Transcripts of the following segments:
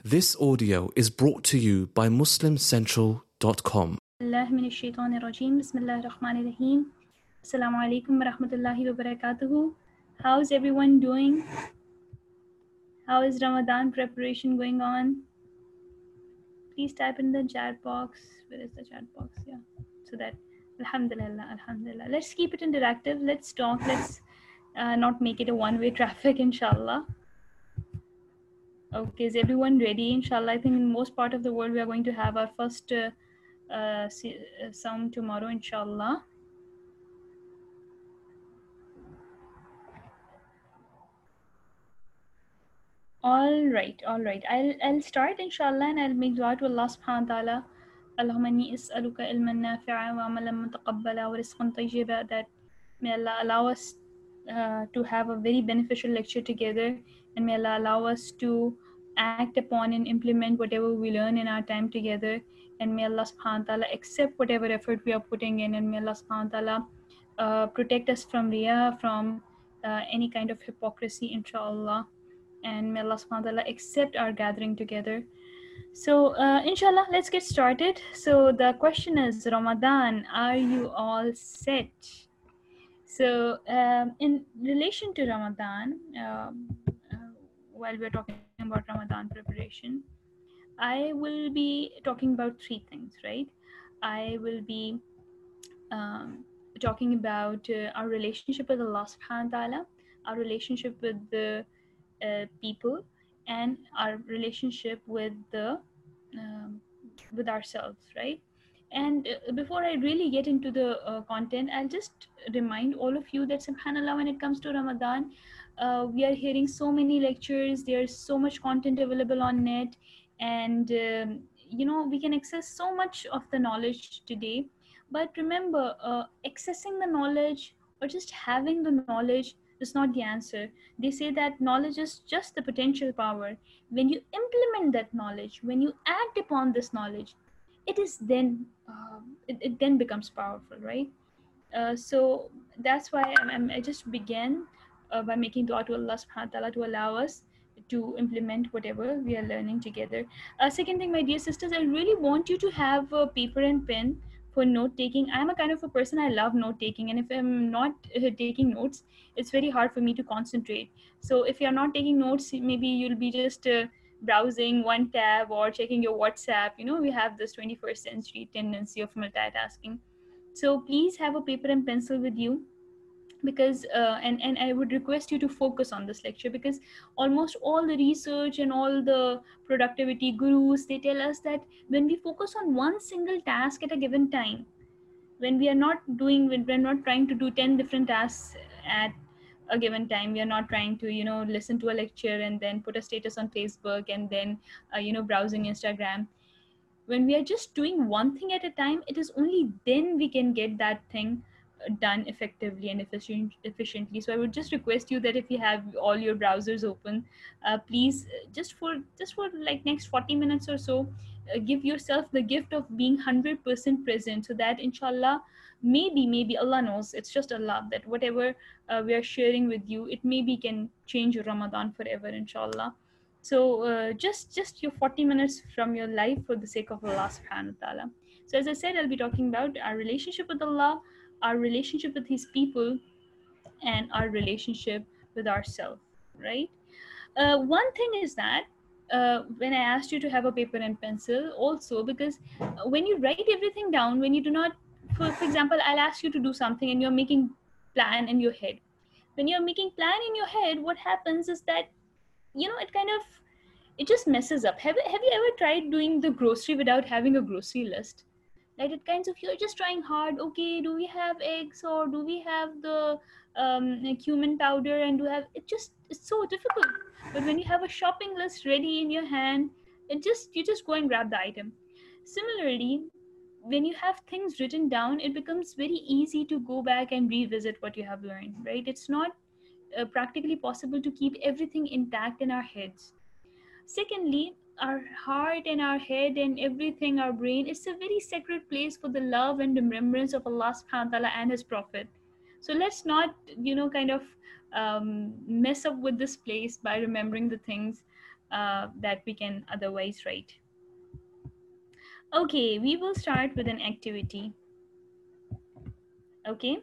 This audio is brought to you by MuslimCentral.com. الله من الشيطان الرجيم بسم الله الرحمن الرحيم Assalamu alaikum wa rahmatullahi wa barakatuhu. How's everyone doing? How is Ramadan preparation going on? Please type in the chat box. Where is the chat box? Yeah. So that Alhamdulillah, Alhamdulillah. Let's keep it interactive. Let's talk. Let's not make it a one-way traffic, inshallah. Okay, is everyone ready? Inshallah, I think in most part of the world we are going to have our first Saum tomorrow, inshallah. All right. I'll start inshallah and I'll make dua to Allah subhanahu wa ta'ala. Allahumma inni as'aluka ilman nafi'a wa amalan mutaqabbala wa rizqan tayyiba, that may Allah allow us to have a very beneficial lecture together, and may Allah allow us to act upon and implement whatever we learn in our time together, and may Allah subhanahu wa ta'ala accept whatever effort we are putting in, and may Allah subhanahu wa ta'ala protect us from riya, from any kind of hypocrisy, inshallah. And may Allah subhanahu wa ta'ala accept our gathering together. So inshallah, let's get started. So the question is, Ramadan, are you all set? So in relation to Ramadan, while we're talking about Ramadan preparation, I will be talking about three things, right? I will be talking about our relationship with Allah subhanahu wa ta'ala, our relationship with the people, and our relationship with the with ourselves, right? And before I really get into the content, I'll just remind all of you that subhanallah, when it comes to Ramadan, we are hearing so many lectures, there's so much content available on net, and we can access so much of the knowledge today. But remember, accessing the knowledge or just having the knowledge is not the answer. They say that knowledge is just the potential power. When you implement that knowledge, when you act upon this knowledge, it is then it then becomes powerful, right? So that's why I just began by making dua to Allah subhanahu wa ta'ala to allow us to implement whatever we are learning together. Second thing, my dear sisters, I really want you to have a paper and pen for note taking. I'm a kind of a person, I love note taking, and if I'm not taking notes, it's very hard for me to concentrate. So if you're not taking notes, maybe you'll be just browsing one tab or checking your WhatsApp. We have this 21st century tendency of multitasking. So please have a paper and pencil with you, because and I would request you to focus on this lecture, because almost all the research and all the productivity gurus, they tell us that when we focus on one single task at a given time, when we're not trying to do 10 different tasks at a given time, we are not trying to listen to a lecture and then put a status on Facebook and then browsing Instagram. When we are just doing one thing at a time, it is only then we can get that thing done effectively and efficiently. So I would just request you that if you have all your browsers open, please just for like next 40 minutes or so, give yourself the gift of being 100% present, so that inshallah, maybe Allah knows, it's just Allah, that whatever we are sharing with you, it maybe can change your Ramadan forever, inshallah. So just your 40 minutes from your life for the sake of Allah subhanahu wa ta'ala. So as I said, I'll be talking about our relationship with Allah, our relationship with His people, and our relationship with ourselves, right? One thing is that when I asked you to have a paper and pencil, also because when you write everything down, when you do not, for example, I'll ask you to do something and you're making plan in your head. When you're making plan in your head, what happens is that it just messes up. Have you ever tried doing the grocery without having a grocery list? Like, it kinds of, you're just trying hard. Okay, do we have eggs, or do we have the cumin powder, and it's so difficult. But when you have a shopping list ready in your hand, you just go and grab the item. Similarly, when you have things written down, it becomes very easy to go back and revisit what you have learned, right? It's not practically possible to keep everything intact in our heads. Secondly, our heart and our head and everything, our brain, it's a very sacred place for the love and remembrance of Allah subhanahu wa ta'ala and His Prophet. So let's not, kind of mess up with this place by remembering the things that we can otherwise write. Okay, we will start with an activity. Okay,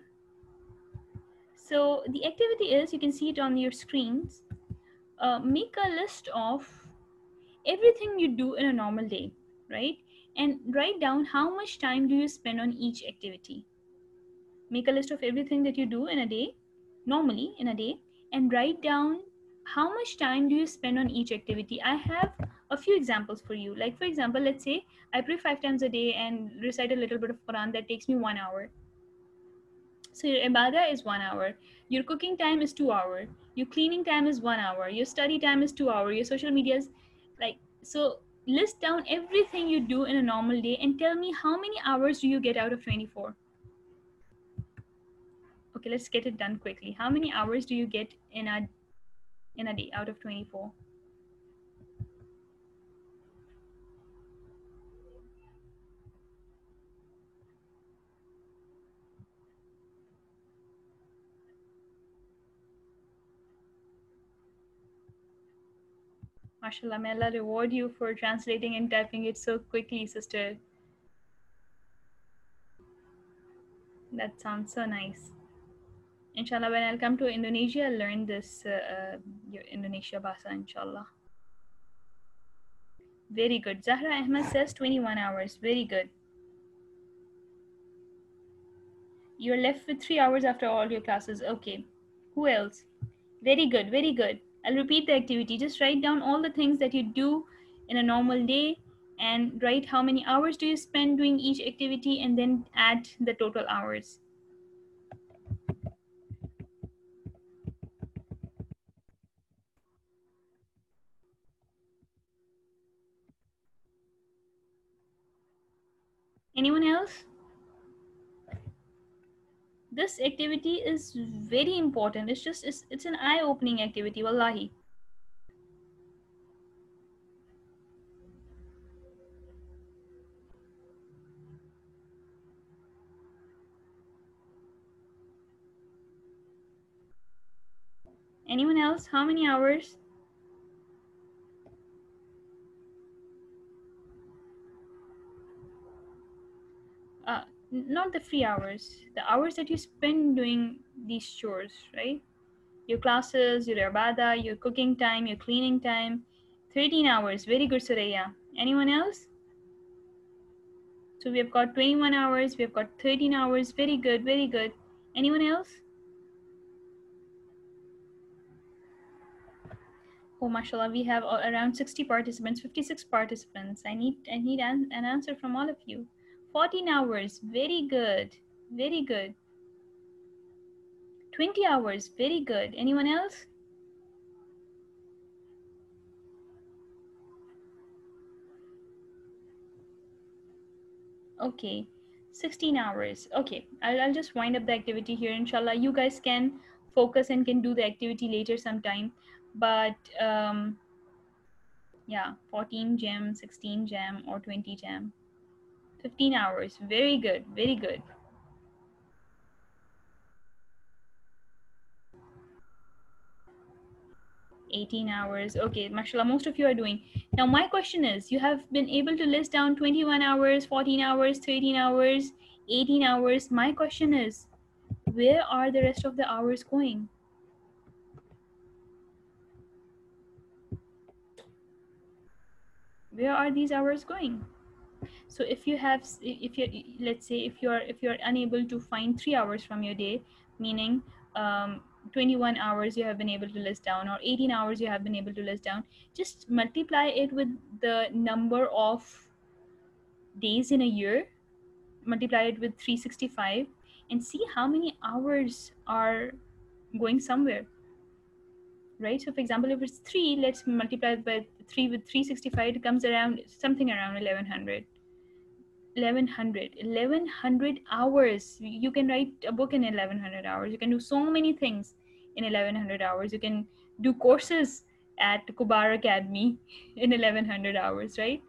so the activity is, you can see it on your screens. Make a list of everything you do in a normal day, right? And write down how much time do you spend on each activity. Make a list of everything that you do in a day, normally in a day, and write down how much time do you spend on each activity. I have a few examples for you. Like, for example, let's say I pray 5 times a day and recite a little bit of Quran. That takes me 1 hour. So your ibadah is 1 hour. Your cooking time is 2 hours. Your cleaning time is 1 hour. Your study time is 2 hours. Your social media is like, so list down everything you do in a normal day and tell me how many hours do you get out of 24. Okay, let's get it done quickly. How many hours do you get in a day out of 24? MashaAllah, may Allah reward you for translating and typing it so quickly, sister. That sounds so nice. Inshallah, when I'll come to Indonesia, I'll learn this your Indonesia Bahasa, inshallah. Very good. Zahra Ahmed says 21 hours. Very good. You're left with 3 hours after all your classes. Okay. Who else? Very good. Very good. I'll repeat the activity. Just write down all the things that you do in a normal day and write how many hours do you spend doing each activity and then add the total hours. Anyone else? This activity is very important. It's an eye-opening activity, wallahi. Anyone else? How many hours? Not the free hours, the hours that you spend doing these chores, right? Your classes, your ibadah, your cooking time, your cleaning time. 13 hours. Very good, Suraya. Anyone else? So we have got 21 hours, we have got 13 hours. Very good, very good. Anyone else? Oh, mashallah, we have around 60 participants, 56 participants. I need an answer from all of you. 14 hours. Very good, very good. 20 hours. Very good. Anyone else? Okay, 16 hours. Okay, I'll just wind up the activity here. Inshallah, you guys can focus and can do the activity later sometime. But yeah, 14 gem, 16 gem, or 20 gem. 15 hours. Very good, very good. 18 hours. Okay, mashallah, most of you are doing. Now, my question is, you have been able to list down 21 hours, 14 hours, 13 hours, 18 hours. My question is, where are the rest of the hours going? Where are these hours going? So if you have, if you, let's say if you're unable to find 3 hours from your day, meaning 21 hours you have been able to list down, or 18 hours you have been able to list down, just multiply it with the number of days in a year, multiply it with 365, and see how many hours are going somewhere, right? So for example, if it's 3, let's multiply it by 3 with 365. It comes around something around 1100. 1100 hours. You can write a book in 1100 hours. You can do so many things in 1100 hours. You can do courses at Kubar Academy in 1100 hours, right?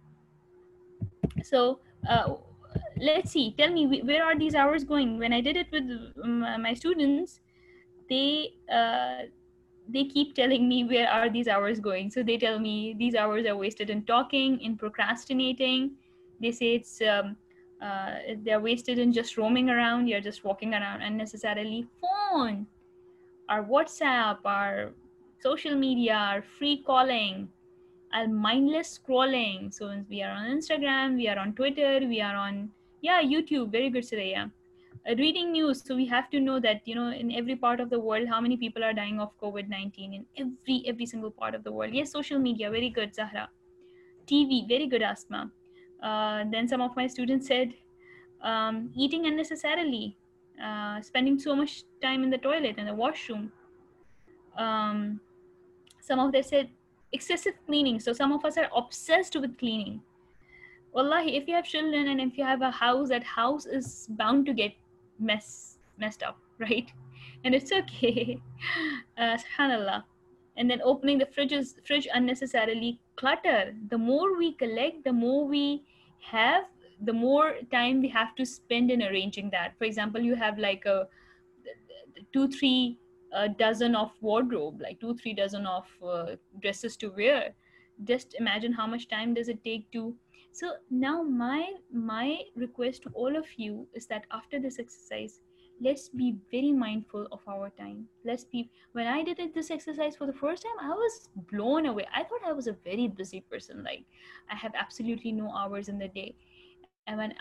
So let's see, tell me, where are these hours going? When I did it with my students, they they keep telling me where are these hours going. So they tell me these hours are wasted in talking, in procrastinating. They say they're wasted in just roaming around. You're just walking around unnecessarily. Phone, our WhatsApp, our social media, our free calling, our mindless scrolling. So we are on Instagram, we are on Twitter, we are on, yeah, YouTube. Very good, Suraya. Reading news. So we have to know that, in every part of the world, how many people are dying of COVID-19 in every single part of the world. Yes, social media. Very good, Zahra. TV. Very good, Asma. Then some of my students said eating unnecessarily, spending so much time in the toilet and the washroom. Um, some of them said excessive cleaning. So some of us are obsessed with cleaning. Wallahi, if you have children and if you have a house, that house is bound to get messed up, right? And it's okay. Subhanallah. And then opening the fridge unnecessarily. Clutter. The more we collect, the more we have, the more time we have to spend in arranging that. For example, you have like a 2 3 dozen of wardrobe, like 2 3 dozen of dresses to wear. Just imagine how much time does it take to. So now my request to all of you is that after this exercise, let's be very mindful of our time. Let's be When I did this exercise for the first time, I was blown away. I thought I was a very busy person, like I have absolutely no hours in the day. And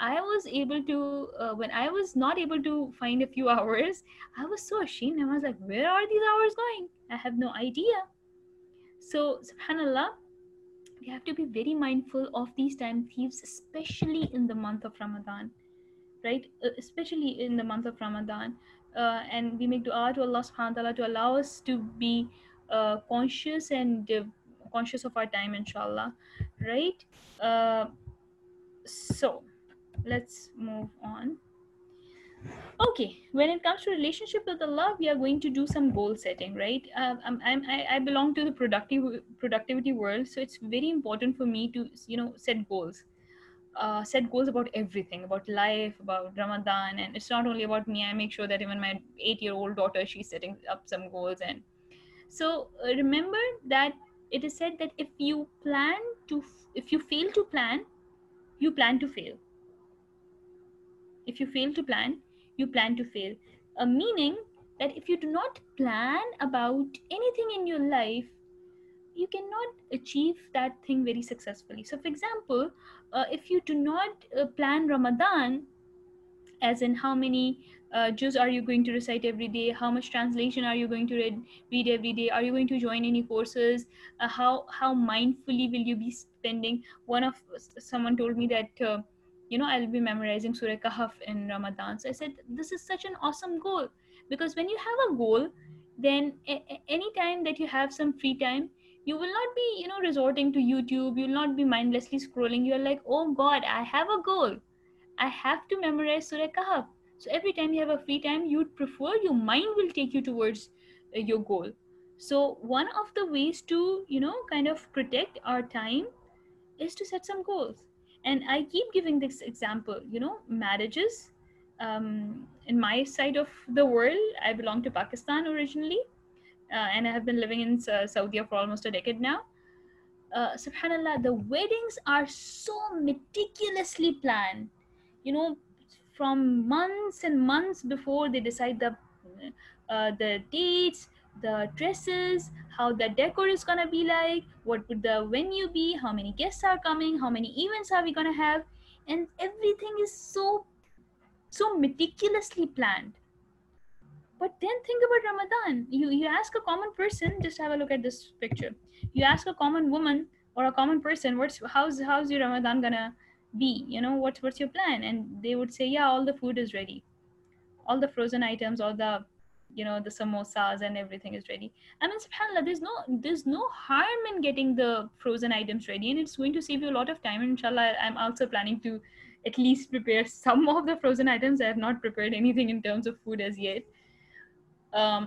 when I was not able to find a few hours, I was so ashamed. I was like, where are these hours going? I have no idea. So, subhanallah, we have to be very mindful of these time thieves, especially in the month of Ramadan, right? Especially in the month of Ramadan. And we make dua to Allah subhanahu wa ta'ala to allow us to be conscious and conscious of our time, inshallah, right? Uh, so, let's move on. Okay, when it comes to relationship with Allah, we are going to do some goal setting, right? I belong to the productivity world, so it's very important for me to set goals. Set goals about everything, about life, about Ramadan, and it's not only about me. I make sure that even my 8-year-old daughter, she's setting up some goals. And so remember that it is said that if you fail to plan, you plan to fail. If you fail to plan, you plan to fail. Meaning that if you do not plan about anything in your life, you cannot achieve that thing very successfully. So, for example, if you do not plan Ramadan, as in how many juz are you going to recite every day, how much translation are you going to read every day, are you going to join any courses, how mindfully will you be spending. Someone told me that I'll be memorizing Surah Kahf in Ramadan. So I said, this is such an awesome goal, because when you have a goal, then any time that you have some free time, you will not be resorting to YouTube, you will not be mindlessly scrolling. You're like, oh God, I have a goal, I have to memorize Surah Kahf. So every time you have a free time, you'd prefer, your mind will take you towards your goal. So one of the ways to, kind of protect our time is to set some goals. And I keep giving this example, marriages. In my side of the world, I belong to Pakistan originally, and I have been living in Saudi for almost a decade now. Subhanallah, the weddings are so meticulously planned, you know from months and months before. They decide the dates, the dresses, how the decor is going to be like, what would the venue be, how many guests are coming, how many events are we going to have. And everything is so meticulously planned. But then think about Ramadan. You ask a common person, just have a look at this picture. You ask a common woman or a common person, how's your Ramadan gonna be? What's your plan? And they would say, yeah, all the food is ready, all the frozen items, all the samosas and everything is ready. I mean, subhanallah, there's no harm in getting the frozen items ready, and it's going to save you a lot of time. And inshallah, I'm also planning to at least prepare some of the frozen items. I have not prepared anything in terms of food as yet. um,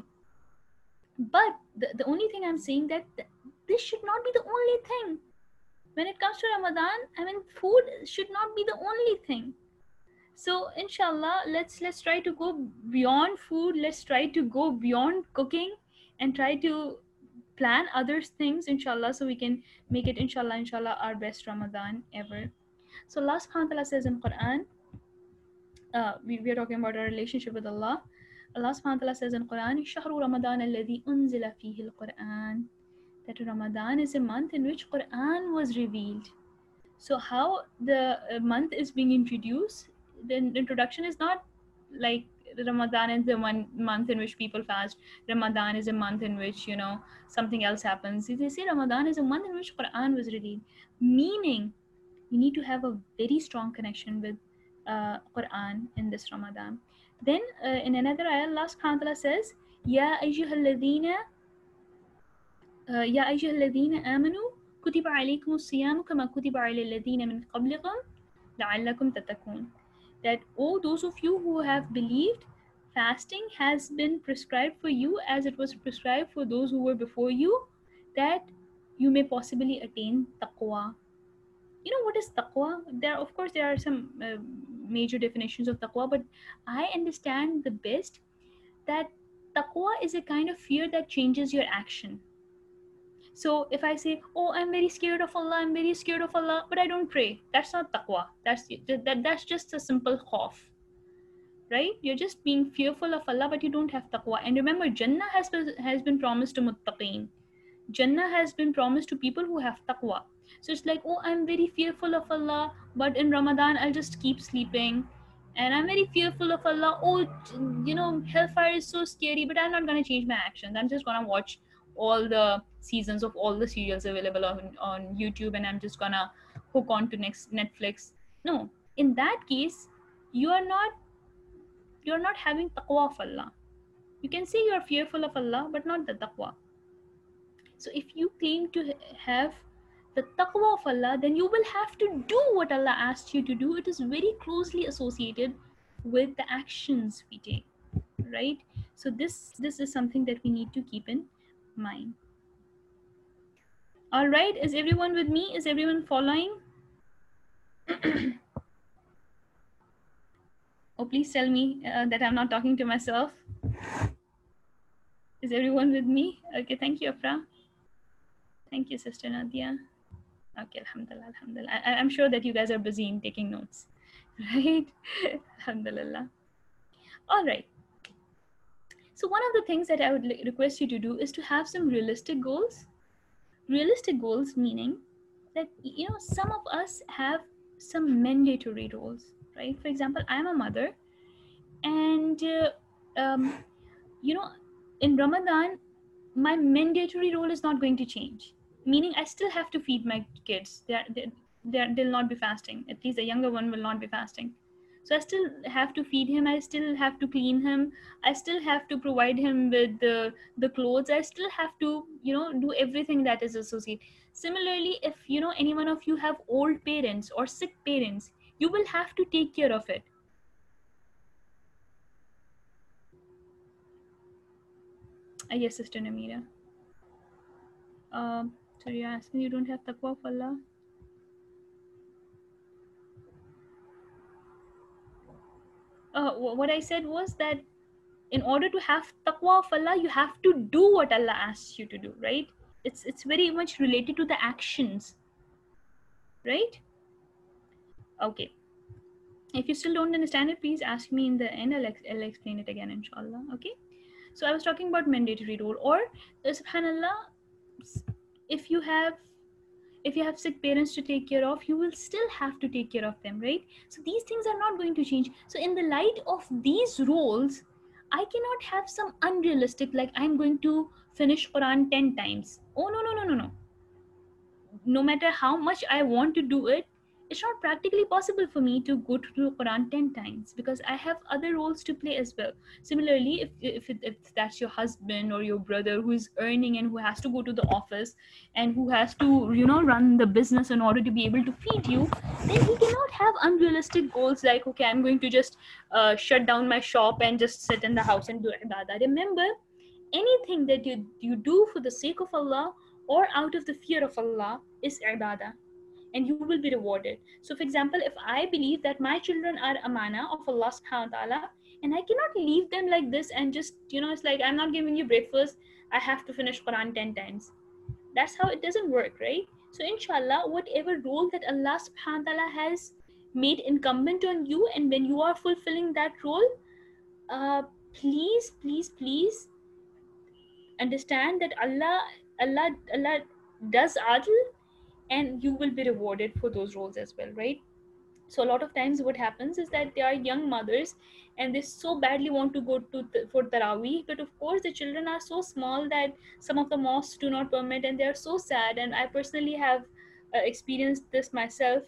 but the only thing I'm saying that this should not be the only thing. When it comes to Ramadan, I mean, food should not be the only thing. So inshallah, let's try to go beyond food. Let's try to go beyond cooking and try to plan other things, inshallah, so we can make it, inshallah, our best Ramadan ever. So Allah subhanahu wa ta'ala says in Quran, we are talking about our relationship with Allah. Allah subhanahu wa ta'ala says in Quran, Shahru Ramadan alladhi unzila fihi al-Quran, that Ramadan is a month in which Quran was revealed. So how the month is being introduced, the introduction is not like Ramadan is the one month in which people fast. Ramadan is a month in which, something else happens. They say Ramadan is a month in which Quran was revealed, meaning you need to have a very strong connection with Quran in this Ramadan. Then in another ayah, Allah subhanahu wa ta'ala says, Ya ayyuhalladhina يا أيها الذين آمنوا كتب عليكم الصيام كما كتب على الذين من قبلكم لعلكم تتقون. That, oh, those of you who have believed, fasting has been prescribed for you as it was prescribed for those who were before you, that you may possibly attain taqwa. You know what is taqwa? Of course, there are some major definitions of taqwa, but I understand the best that taqwa is a kind of fear that changes your action. So if I say, oh, I'm very scared of Allah, but I don't pray, that's not taqwa. That's just a simple khawf, right? You're just being fearful of Allah, but you don't have taqwa. And remember, Jannah has been promised to muttaqeen. Jannah has been promised to people who have taqwa. So it's like, oh, I'm very fearful of Allah, but in Ramadan I'll just keep sleeping. And I'm very fearful of Allah. Oh, hellfire is so scary, but I'm not going to change my actions. I'm just going to watch all the seasons of all the serials available on YouTube, and I'm just going to hook on to Netflix. No, in that case, you're not having taqwa of Allah. You can say you're fearful of Allah, but not the taqwa. So if you claim to have the taqwa of Allah, then you will have to do what Allah asked you to do. It is very closely associated with the actions we take, right? So this is something that we need to keep in mind. All right, is everyone with me? Is everyone following? Oh, please tell me that I'm not talking to myself. Is everyone with me? Okay, thank you, Afra. Thank you, Sister Nadia. Okay, alhamdulillah, alhamdulillah. I'm sure that you guys are busy in taking notes, right? Alhamdulillah. All right. So one of the things that I would request you to do is to have some realistic goals. Realistic goals meaning that, some of us have some mandatory roles, right? For example, I'm a mother, and, in Ramadan, my mandatory role is not going to change. Meaning I still have to feed my kids. They'll not be fasting. At least the younger one will not be fasting. So I still have to feed him. I still have to clean him. I still have to provide him with the clothes. I still have to, do everything that is associated. Similarly, if, any one of you have old parents or sick parents, you will have to take care of it. Yes, Sister Namira. So you're asking, you don't have taqwa of Allah? What I said was that in order to have taqwa of Allah, you have to do what Allah asks you to do, right? It's very much related to the actions, right? Okay. If you still don't understand it, please ask me in the end. I'll explain it again, inshallah. Okay. So I was talking about mandatory role, or subhanallah, if you have sick parents to take care of, you will still have to take care of them, right? So these things are not going to change. So in the light of these roles, I cannot have some unrealistic, like I'm going to finish Quran 10 times. Oh, no. No matter how much I want to do it, it's not practically possible for me to go to Quran 10 times because I have other roles to play as well. Similarly, if that's your husband or your brother who is earning and who has to go to the office and who has to, run the business in order to be able to feed you, then he cannot have unrealistic goals like, okay, I'm going to just shut down my shop and just sit in the house and do ibadah. Remember, anything that you do for the sake of Allah or out of the fear of Allah is ibadah, and you will be rewarded. So for example, if I believe that my children are amana of Allah subhanahu wa ta'ala, and I cannot leave them like this and just, it's like, I'm not giving you breakfast, I have to finish Quran 10 times. That's how it doesn't work, right? So inshallah, whatever role that Allah subhanahu wa ta'ala has made incumbent on you, and when you are fulfilling that role, uh, please, please, please understand that Allah does adl, and you will be rewarded for those roles as well, right? So a lot of times what happens is that there are young mothers and they so badly want to go to for Taraweeh, but of course the children are so small that some of the mosques do not permit, and they are so sad, and I personally have experienced this myself.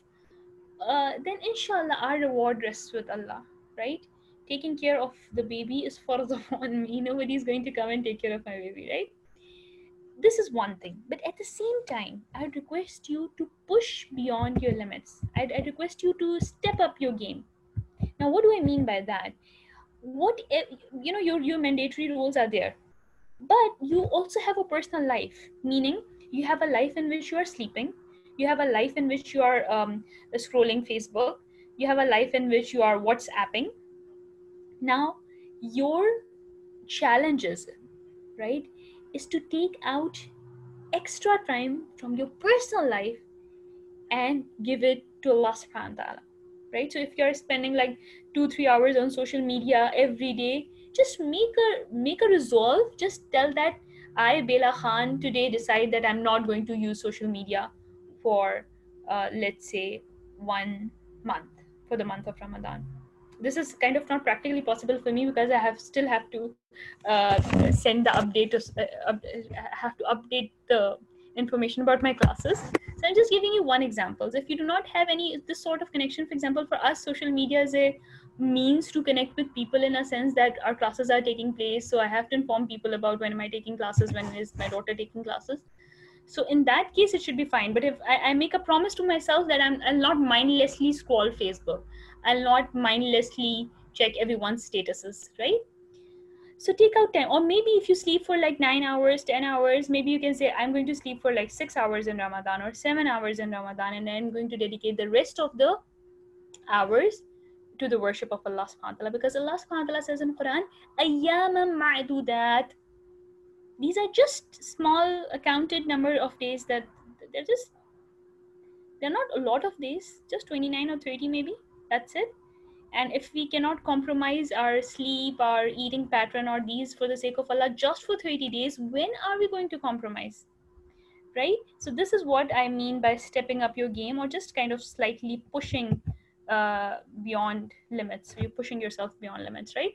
Then inshallah our reward rests with Allah, right? Taking care of the baby is for the on me. Nobody is going to come and take care of my baby, right? This is one thing, but at the same time I'd request you to push beyond your limits. I'd request you to step up your game. Now what do I mean by that? What you know, your mandatory rules are there, but you also have a personal life, meaning you have a life in which you are sleeping, you have a life in which you are scrolling Facebook, you have a life in which you are WhatsApping. Now your challenges, right, is to take out extra time from your personal life and give it to Allah subhanahu wa ta'ala. Right? So if you're spending like 2-3 hours on social media every day, just make a resolve. Just tell that I, Bela Khan, today decide that I'm not going to use social media for let's say 1 month, for the month of Ramadan. This is kind of not practically possible for me because I still have to send the update to, have to update the information about my classes. So I'm just giving you one example. So if you do not have any this sort of connection, for example, for us, social media is a means to connect with people in a sense that our classes are taking place. So I have to inform people about when am I taking classes, when is my daughter taking classes. So in that case, it should be fine. But if I make a promise to myself that I'll not mindlessly scroll Facebook, I'll not mindlessly check everyone's statuses, right? So take out time, or maybe if you sleep for like 9 hours, 10 hours, maybe you can say I'm going to sleep for like 6 hours in Ramadan or 7 hours in Ramadan, and then I'm going to dedicate the rest of the hours to the worship of Allah subhanahu wa ta'ala, because Allah subhanahu wa ta'ala says in Quran, ayyaman ma'dudat. These are just small accounted number of days that they're just they're not a lot of days, just 29 or 30 maybe. That's it. And if we cannot compromise our sleep, our eating pattern, or these for the sake of Allah just for 30 days, when are we going to compromise? Right? So this is what I mean by stepping up your game, or just kind of slightly pushing beyond limits. You're pushing yourself beyond limits, right?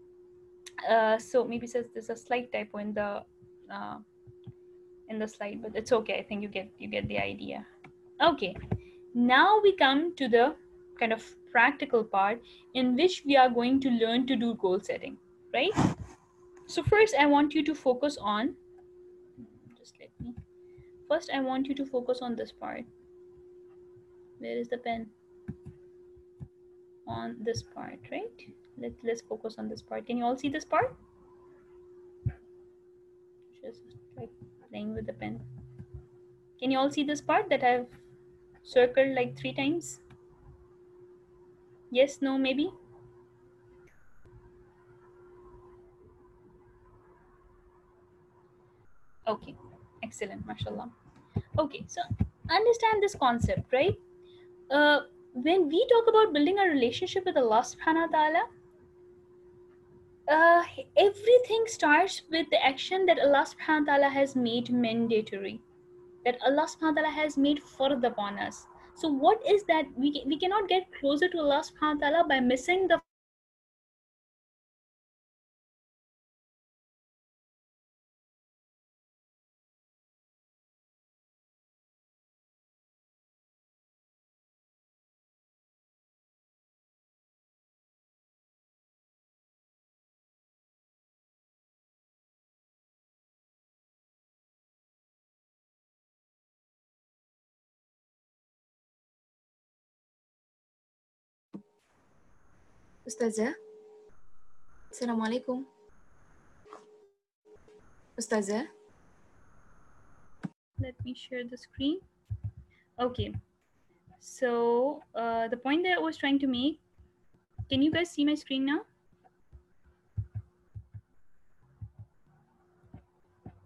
So maybe says there's a slight typo uh, in the slide, but it's okay. I think you get the idea. Okay, now we come to the kind of practical part in which we are going to learn to do goal setting, right? So first I want you to focus on, just let me, first I want you to focus on this part. Where is the pen? On this part, right? Let's focus on this part. Can you all see this part? Just like playing with the pen. Can you all see this part that I've circled like 3 times? Yes, no, maybe? Okay, excellent, mashallah. Okay, so understand this concept, right? When we talk about building a relationship with Allah subhanahu wa ta'ala, uh, everything starts with the action that Allah subhanahu wa ta'ala has made mandatory, that Allah subhanahu wa ta'ala has made fard upon us. So what is that? We cannot get closer to Allah subhanahu wa ta'ala by missing the Ustazah, Assalamualaikum. Ustazah, let me share the screen. Okay, so the point that I was trying to make, can you guys see my screen now?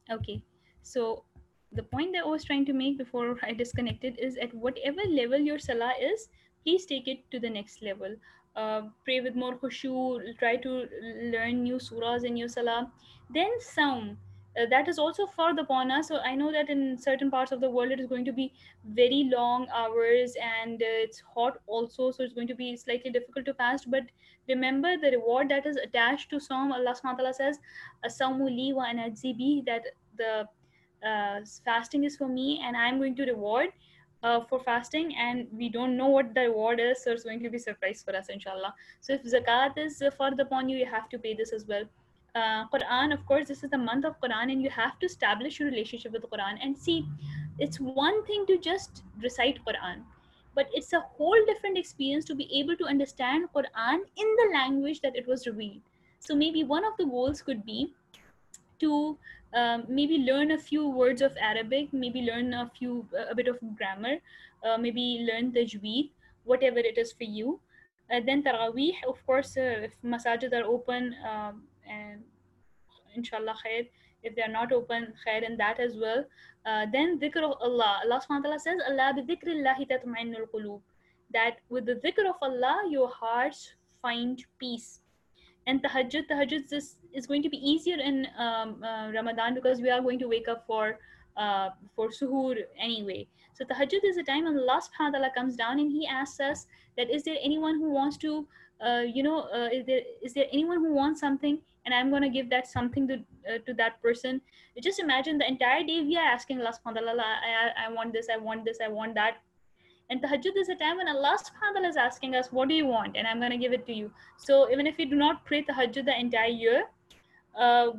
Okay, so the point that I was trying to make before I disconnected is at whatever level your salah is, please take it to the next level. Pray with more khushu, try to learn new surahs in your salah. Then Saum. That is also further upon us. So I know that in certain parts of the world it is going to be very long hours and it's hot also, so it's going to be slightly difficult to fast. But remember the reward that is attached to Saum. Allah subhanahu wa ta'ala says, "As-sawmu li wa ana ajzi bi," that the fasting is for me and I'm going to reward for fasting, and we don't know what the reward is, so it's going to be surprise for us, inshallah. So if zakat is further upon you, you have to pay this as well. Quran, of course, this is the month of Quran, and you have to establish your relationship with the Quran. And see, it's one thing to just recite Quran, but it's a whole different experience to be able to understand Quran in the language that it was revealed. So maybe one of the goals could be to maybe learn a few words of Arabic, maybe learn a bit of grammar, maybe learn tajweed, whatever it is for you. Then Taraweeh, of course, if masajid are open, and inshallah khair. If they are not open, khair in that as well. Then dhikr of Allah. Allah subhanahu wa ta'ala says, Allah bi dhikrillahi tatma'innul qulub. That with the dhikr of Allah, your hearts find peace. And tahajjud is going to be easier in Ramadan, because we are going to wake up for suhoor anyway. So tahajjud is a time when Allah subhanahu wa ta'ala comes down and he asks us that, is there anyone who wants to is there anyone who wants something, and I'm going to give that something to that person. Just imagine the entire day we are asking Allah subhanahu wa ta'ala, I want this, I want this, I want that. And tahajjud is a time when Allah subhanahu wa ta'ala is asking us, what do you want? And I'm going to give it to you. So even if we do not pray tahajjud the entire year, uh,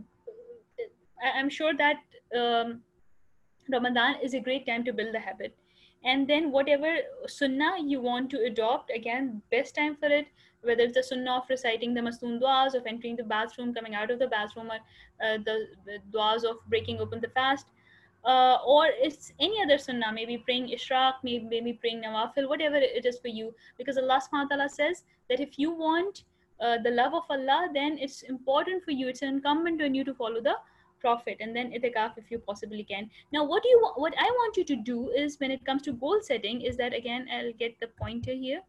I'm sure that Ramadan is a great time to build the habit. And then whatever sunnah you want to adopt, again, best time for it, whether it's the sunnah of reciting the masnoon du'as, of entering the bathroom, coming out of the bathroom, or the du'as of breaking open the fast, or it's any other sunnah, maybe praying ishraq, maybe praying nawafil, whatever it is for you. Because Allah subhanahu wa ta'ala says that if you want the love of Allah, then it's important for you, it's incumbent on you to follow the Prophet, and then itikaf if you possibly can. Now, what I want you to do is, when it comes to goal setting, is that, again, I'll get the pointer here.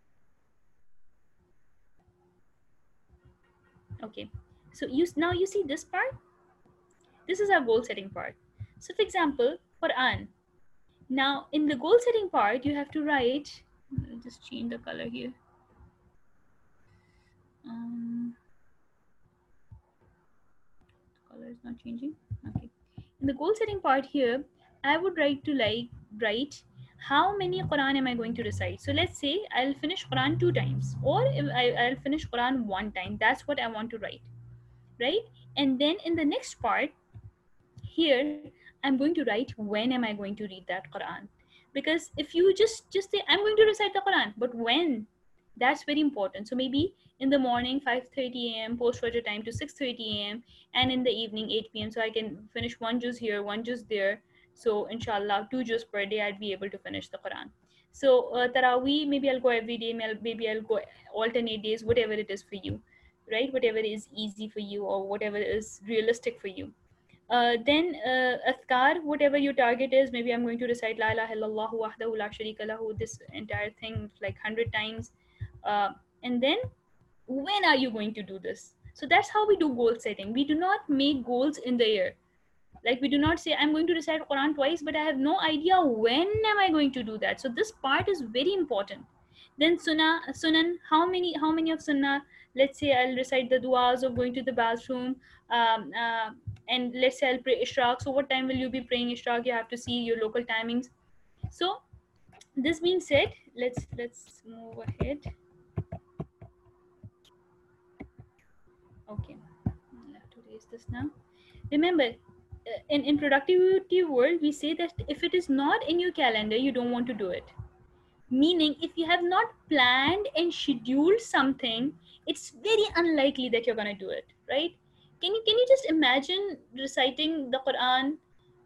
Okay, so now you see this part. This is our goal setting part. So, for example, Quran. Now, in the goal setting part, you have to write. I'll just change the color here. Color is not changing. Okay. In the goal setting part here, I would write how many Quran am I going to recite. So let's say I'll finish Quran 2 times, or I'll finish Quran 1 time. That's what I want to write, right? And then in the next part here, I'm going to write when am I going to read that Quran. Because if you just say I'm going to recite the Quran, but when, that's very important. So maybe in the morning 5:30 a.m. post Fajr time to 6:30 a.m. and in the evening 8 p.m. so I can finish one juz here, one juz there. So inshallah 2 juz per day I'd be able to finish the Quran. So Taraweeh, maybe I'll go every day, maybe I'll go alternate days, whatever it is for you, right? Whatever is easy for you or whatever is realistic for you. Then Athkar, whatever your target is, maybe I'm going to recite La ilaha illallah wahdahu la sharika lahu, this entire thing like 100 times. And then when are you going to do this? So that's how we do goal setting. We do not make goals in the air. Like, we do not say I'm going to recite Quran twice, but I have no idea when am I going to do that. So this part is very important. Then sunan, how many of sunnah? Let's say I'll recite the du'as of going to the bathroom, and let's say I'll pray ishraq. So what time will you be praying ishraq? You have to see your local timings. So this being said, let's move ahead. Okay, I'll have to raise this now. Remember, in productivity world, we say that if it is not in your calendar, you don't want to do it. Meaning, if you have not planned and scheduled something, it's very unlikely that you're going to do it, right? Can you just imagine reciting the Quran,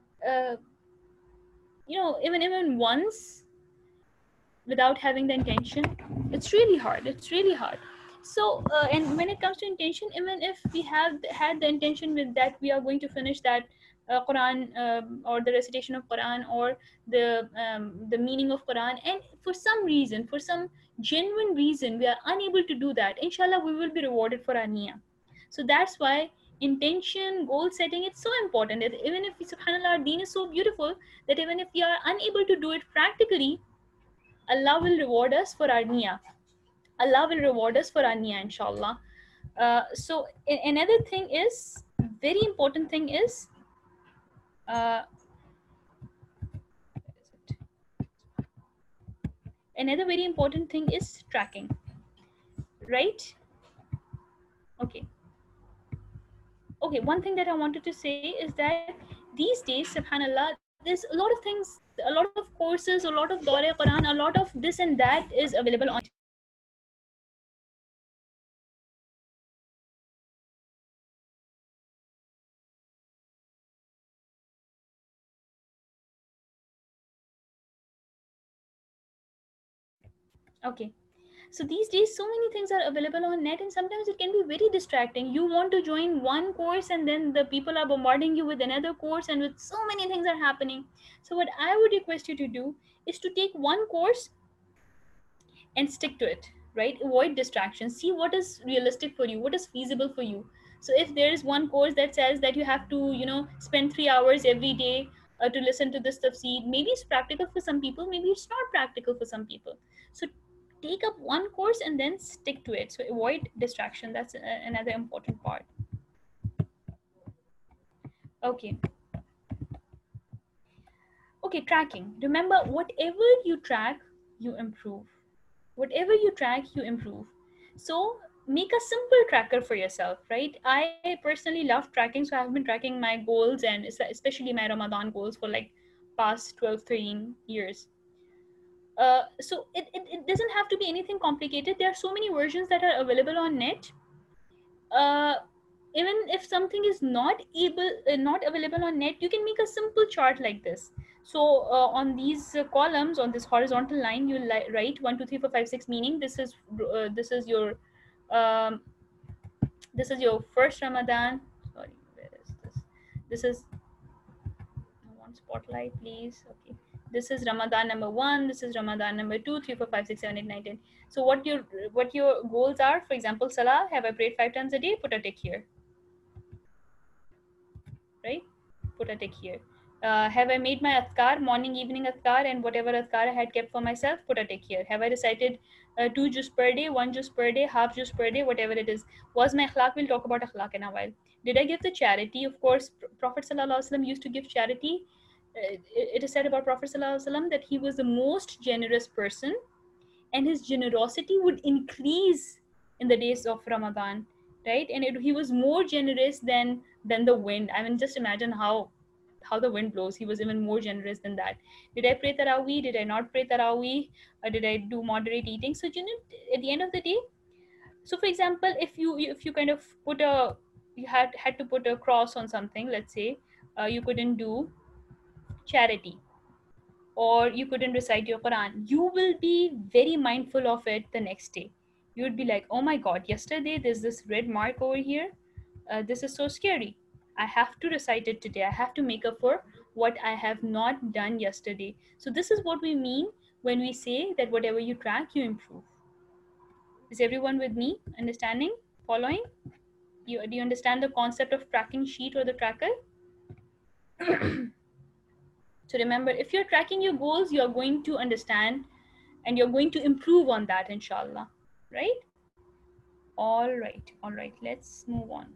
even once without having the intention? It's really hard. So and when it comes to intention, even if we have had the intention with that we are going to finish that Quran, or the recitation of Quran, or the meaning of Quran, and for some reason, for some genuine reason, we are unable to do that, inshallah, we will be rewarded for our niyyah. So that's why intention, goal setting, it's so important. That even if, subhanallah, our deen is so beautiful, that even if we are unable to do it practically, Allah will reward us for our niyyah. Allah will reward us for our niyyah, inshallah. Another thing is, very important thing is, uh, another very important thing is tracking, right? Okay. Okay, one thing that I wanted to say is that these days, subhanallah, there's a lot of things, a lot of courses, a lot of Dawah Quran, a lot of this and that is available on. Okay. So these days, so many things are available on net, and sometimes it can be very distracting. You want to join one course, and then the people are bombarding you with another course, and with so many things are happening. So what I would request you to do is to take one course and stick to it, right? Avoid distractions. See what is realistic for you, what is feasible for you. So if there is one course that says that you have to, spend 3 hours every day to listen to this tafsir, maybe it's practical for some people, maybe it's not practical for some people. So take up one course and then stick to it. So avoid distraction. That's another important part. Okay. Okay, tracking. Remember, whatever you track, you improve. Whatever you track, you improve. So make a simple tracker for yourself, right? I personally love tracking, so I've been tracking my goals, and especially my Ramadan goals, for like past 12, 13 years. So it doesn't have to be anything complicated. There are so many versions that are available on net. uh, Even if something is not available on net, you can make a simple chart like this. So on these columns, on this horizontal line, you write 1 2 3 4 5 6, meaning this is your um, this is your first Ramadan. Sorry, where is this? This is, I want spotlight, please. Okay, this is Ramadan number 1, this is Ramadan number 2, 3 4 5 6 7 8 9 10. So what your goals are, for example, Salah, have I prayed 5 times a day? Put a tick here, right? Put a tick here. Have I made my adhkar, morning, evening adhkar, and whatever adhkar I had kept for myself? Put a tick here. Have I recited 2 juz per day, 1 juz per day, half juz per day, whatever it is? Was my akhlaq? We'll talk about akhlaq in a while. Did I give the charity? Of course, Prophet ﷺ used to give charity. It is said about Prophet ﷺ that he was the most generous person, and his generosity would increase in the days of Ramadan, right? And he was more generous than the wind. I mean, just imagine how the wind blows. He was even more generous than that. Did I pray Taraweeh? Did I not pray Taraweeh? Or did I do moderate eating? So at the end of the day, so for example, if you kind of put a you had to put a cross on something, let's say you couldn't do charity, or you couldn't recite your Quran, you will be very mindful of it the next day. You would be like, oh my God, yesterday there's this red mark over here. This is so scary. I have to recite it today. I have to make up for what I have not done yesterday. So, this is what we mean when we say that whatever you track, you improve. Is everyone with me? Understanding? Following? Do you understand the concept of tracking sheet or the tracker? So remember, if you're tracking your goals, you're going to understand and you're going to improve on that, inshallah. Right? All right, let's move on.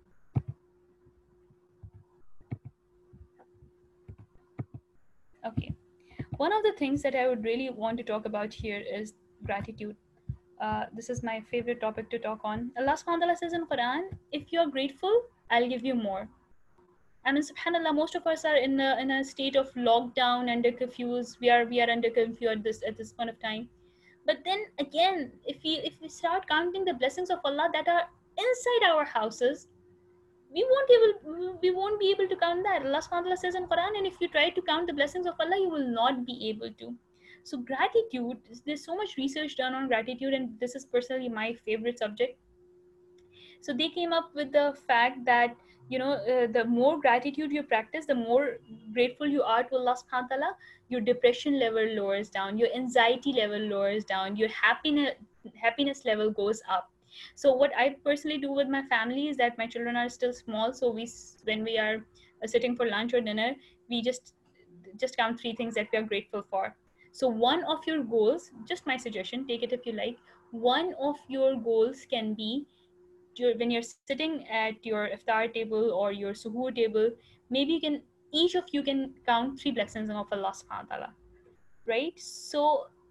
Okay. One of the things that I would really want to talk about here is gratitude. This is my favorite topic to talk on. Allah subhanahu wa ta'ala says in Quran, if you're grateful, I'll give you more. I mean, subhanallah, most of us are in a state of lockdown, under confused. We are under curfew at this point of time. But then again, if we start counting the blessings of Allah that are inside our houses, we won't be able to count that. Allah subhanahu wa ta'ala says in Quran, and if you try to count the blessings of Allah, you will not be able to. So gratitude, there's so much research done on gratitude, and this is personally my favorite subject. So they came up with the fact that The more gratitude you practice, the more grateful you are to Allah subhanahu wa ta'ala, your depression level lowers down, your anxiety level lowers down, your happiness level goes up. So what I personally do with my family is that my children are still small, so when we are sitting for lunch or dinner, we just count three things that we are grateful for. So one of your goals, just my suggestion, take it if you like, one of your goals can be, when you're sitting at your iftar table or your suhoor table, maybe each of you can count three blessings of Allah subhanahu wa ta'ala, right? So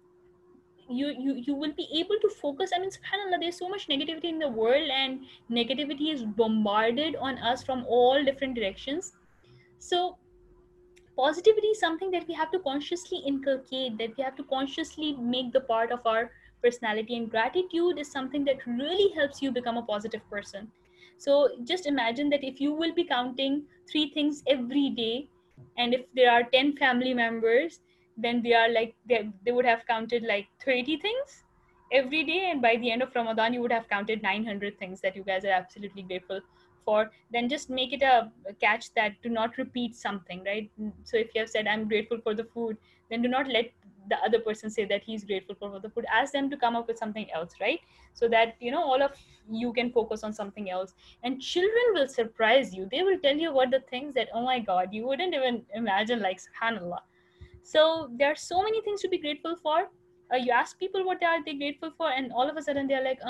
you will be able to focus. I mean, subhanallah, there's so much negativity in the world, and negativity is bombarded on us from all different directions. So positivity is something that we have to consciously inculcate, that we have to consciously make the part of our personality, and gratitude is something that really helps you become a positive person. So just imagine that if you will be counting three things every day, and if there are 10 family members, then they are like they would have counted like 30 things every day, and by the end of Ramadan you would have counted 900 things that you guys are absolutely grateful for. Then just make it a catch that do not repeat something, right? So if you have said I'm grateful for the food, then do not let the other person say that he's grateful for the food. Ask them to come up with something else, right? So that all of you can focus on something else. And children will surprise you. They will tell you what the things that, oh my god, you wouldn't even imagine, like subhanallah. So there are so many things to be grateful for. You ask people what are they grateful for, and all of a sudden they're like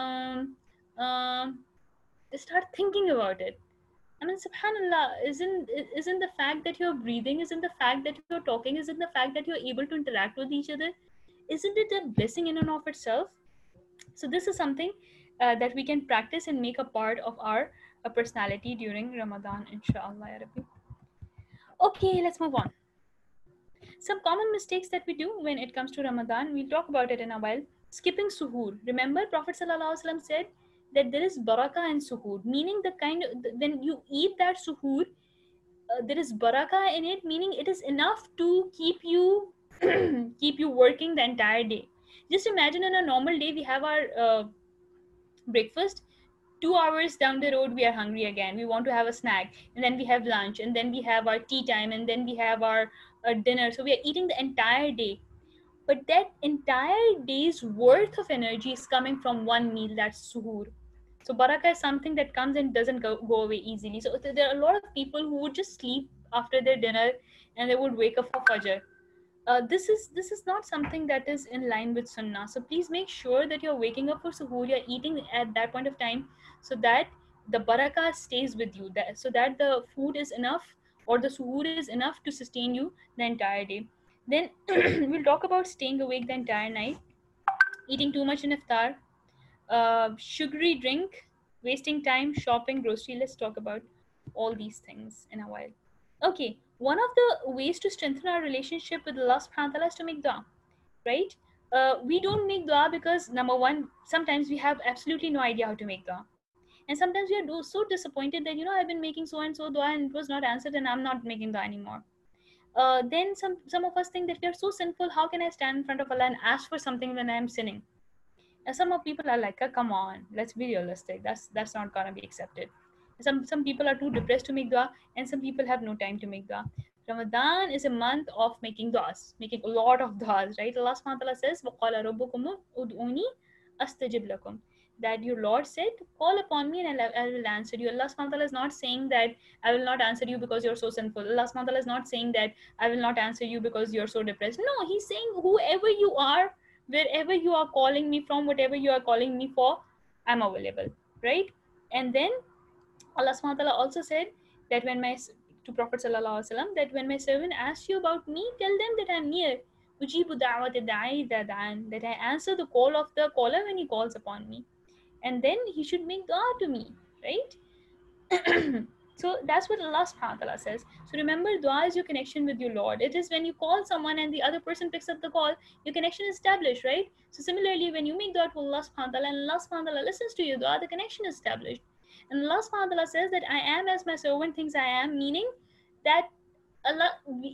um they start thinking about it. I mean, subhanallah, isn't the fact that you're breathing, isn't the fact that you're talking, isn't the fact that you're able to interact with each other, isn't it a blessing in and of itself? So this is something that we can practice and make a part of our personality during Ramadan, inshallah, ya Rabbi. Okay, let's move on. Some common mistakes that we do when it comes to Ramadan, we'll talk about it in a while. Skipping suhoor. Remember, Prophet ﷺ said that there is barakah in suhoor, meaning when you eat that suhoor, there is barakah in it, meaning it is enough to keep you keep you working the entire day. Just imagine, in a normal day we have our breakfast. 2 hours down the road we are hungry again, we want to have a snack, and then we have lunch, and then we have our tea time, and then we have our dinner. So we are eating the entire day, but that entire day's worth of energy is coming from one meal, that's suhoor. So barakah is something that comes and doesn't go away easily. So there are a lot of people who would just sleep after their dinner, and they would wake up for fajr. This is not something that is in line with sunnah. So please make sure that you're waking up for suhoor, you're eating at that point of time, so that the barakah stays with you, so that the food is enough, or the suhoor is enough to sustain you the entire day. Then we'll talk about staying awake the entire night, eating too much in iftar, sugary drink, wasting time, shopping, grocery. Let's talk about all these things in a while. Okay, one of the ways to strengthen our relationship with Allah subhanahu wa ta'ala is to make dua, right? We don't make dua because, number one, sometimes we have absolutely no idea how to make dua. And sometimes we are so disappointed that, I've been making so and so dua and it was not answered, and I'm not making dua anymore. Then some of us think that we are so sinful. How can I stand in front of Allah and ask for something when I am sinning? And some of people are like, come on, let's be realistic. That's not gonna be accepted. Some people are too depressed to make dua, and some people have no time to make dua. Ramadan is a month of making duas, making a lot of duas, right? Allah subhanahu wa ta'ala says, وَقَالَ رَبُّكُمْ أُدْعُونِي أَسْتَجِبْ لَكُمْ. That your Lord said, call upon me and I will answer you. Allah subhanahu wa ta'ala is not saying that I will not answer you because you're so sinful. Allah subhanahu wa ta'ala is not saying that I will not answer you because you're so depressed. No, He's saying whoever you are, wherever you are calling me from, whatever you are calling me for, I'm available, right? And then Allah subhanahu wa ta'ala also said that to Prophet sallallahu alaihi wasallam, that when my servant asks you about me, tell them that I'm near. Ujibu da'wat da'i idha da'an, that I answer the call of the caller when he calls upon me. And then he should make dua to me, right? So that's what Allah subhanahu wa ta'ala says. So remember, dua is your connection with your Lord. It is when you call someone and the other person picks up the call, your connection is established, right? So similarly, when you make dua to Allah subhanahu wa ta'ala and Allah subhanahu wa ta'ala listens to your dua, the connection is established. And Allah subhanahu wa ta'ala says that I am as my servant thinks I am, meaning that Allah,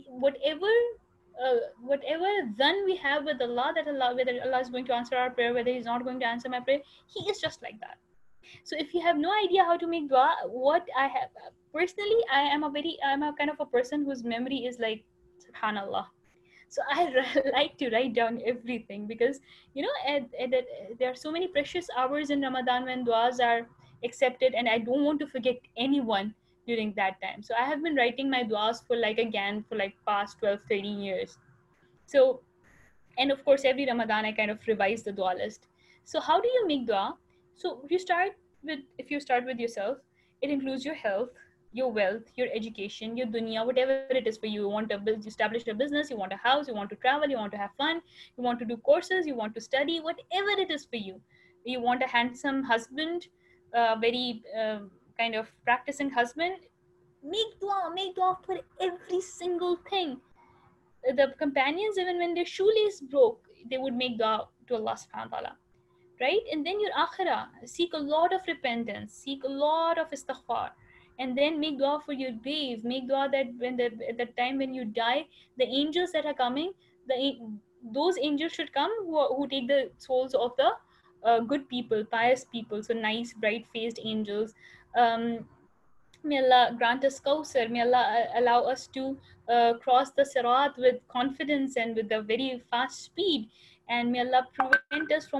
whatever dhan we have with Allah, that Allah, whether Allah is going to answer our prayer, whether He's not going to answer my prayer, He is just like that. So if you have no idea how to make dua, what I have personally, I'm a kind of a person whose memory is like subhanallah. So I like to write down everything, because you know there are so many precious hours in Ramadan when duas are accepted, and I don't want to forget anyone during that time. So I have been writing my duas for like again for like past 12, 13 years. So, and of course every Ramadan I kind of revise the dua list. So how do you make dua? So you start with, if you start with yourself, it includes your health, your wealth, your education, your dunya, whatever it is for you. You want to establish a business, you want a house, you want to travel, you want to have fun, you want to do courses, you want to study, whatever it is for you. You want a handsome husband, very kind of practicing husband. Make dua for every single thing. The companions, even when their shoelace broke, they would make dua to Allah subhanahu wa ta'ala. Right? And then your akhirah, seek a lot of repentance, seek a lot of istighfar, and then make dua for your grave. Make dua that when at the time when you die, the angels that are coming, those angels should come who take the souls of the good people, pious people, so nice, bright faced angels. May Allah grant us Kausar. May Allah allow us to cross the Sirat with confidence and with a very fast speed. And may Allah prevent us from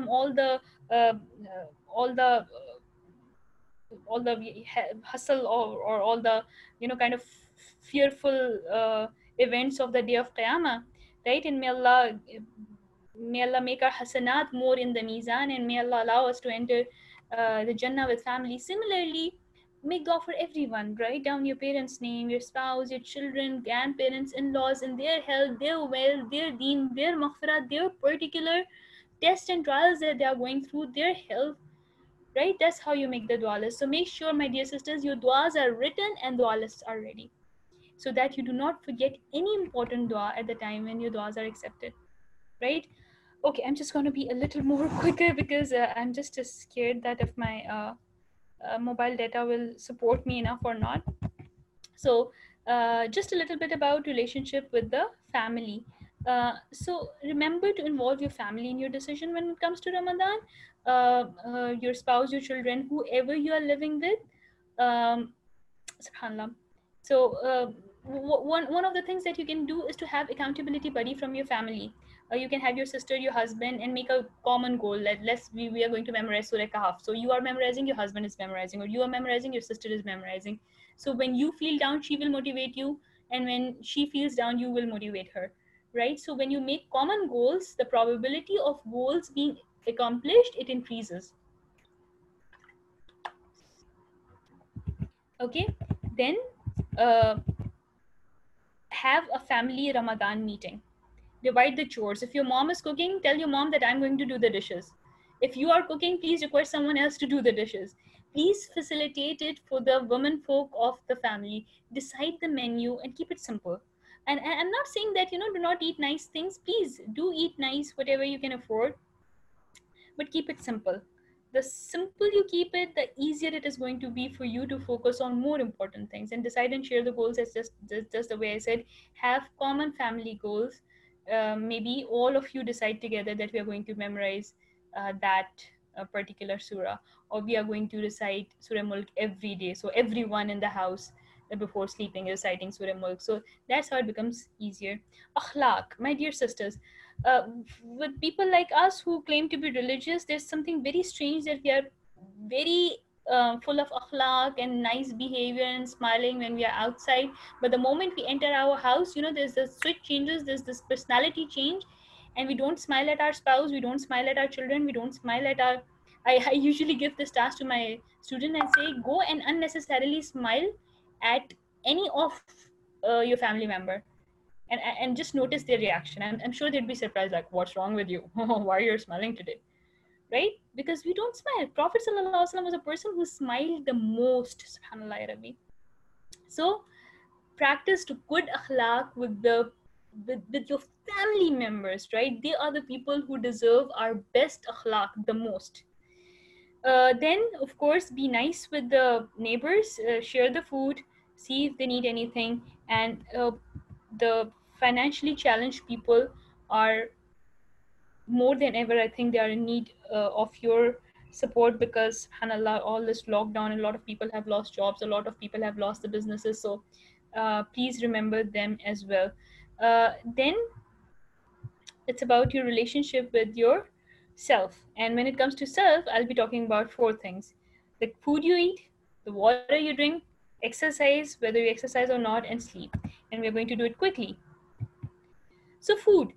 all the hustle, or all the kind of fearful events of the day of Qiyamah, right? And may Allah make our hasanat more in the mizan, and may Allah allow us to enter the Jannah with family. Similarly, make dua for everyone. Write down your parents' name, your spouse, your children, grandparents, in-laws, and their health, their wealth, their deen, their maghfirah, their particular tests and trials that they are going through, their health, right? That's how you make the dua list. So make sure, my dear sisters, your duas are written and dua lists are ready, so that you do not forget any important dua at the time when your duas are accepted, right? Okay, I'm just going to be a little more quicker, because I'm just scared that if my mobile data will support me enough or not. So just a little bit about relationship with the family. So remember to involve your family in your decision when it comes to Ramadan. Your spouse, your children, whoever you are living with. um, Subhanallah. So one of the things that you can do is to have accountability buddy from your family. You can have your sister, your husband, and make a common goal. We are going to memorize Surah Kahf. So you are memorizing, your husband is memorizing, or you are memorizing, your sister is memorizing. So when you feel down, she will motivate you, and when she feels down, you will motivate her, right? So when you make common goals, the probability of goals being accomplished, it increases. Okay, then uh, have a family Ramadan meeting. Divide the chores. If your mom is cooking, tell your mom that I'm going to do the dishes. If you are cooking, please request someone else to do the dishes. Please facilitate it for the women folk of the family. Decide the menu and keep it simple. And I'm not saying that, do not eat nice things. Please do eat nice, whatever you can afford, but keep it simple. The simple you keep it, the easier it is going to be for you to focus on more important things and decide and share the goals. As just the way I said, have common family goals. Maybe all of you decide together that we are going to memorize that particular surah, or we are going to recite Surah Mulk every day. So everyone in the house before sleeping reciting Surah Mulk. So that's how it becomes easier. Akhlaq, my dear sisters, uh, with people like us who claim to be religious, there's something very strange that we are very full of akhlaq and nice behavior and smiling when we are outside. But the moment we enter our house, there's the switch changes, there's this personality change, and we don't smile at our spouse, we don't smile at our children, we don't smile at our. I usually give this task to my student and say, go and unnecessarily smile at any of your family member, and just notice their reaction. I'm sure they'd be surprised, like, what's wrong with you? Why are you smiling today? Right? Because we don't smile. Prophet ﷺ was a person who smiled the most, subhanallah ya Rabbi. So practice to good akhlaq with your family members, right? They are the people who deserve our best akhlaq the most. Then, of course, be nice with the neighbors, share the food, see if they need anything, and the financially challenged people are more than ever. I think they are in need of your support, because subhanallah, all this lockdown, a lot of people have lost jobs, a lot of people have lost the businesses. So please remember them as well. Then it's about your relationship with your self. And when it comes to self, I'll be talking about four things: the food you eat, the water you drink, exercise, whether you exercise or not, and sleep. And we're going to do it quickly. So, food.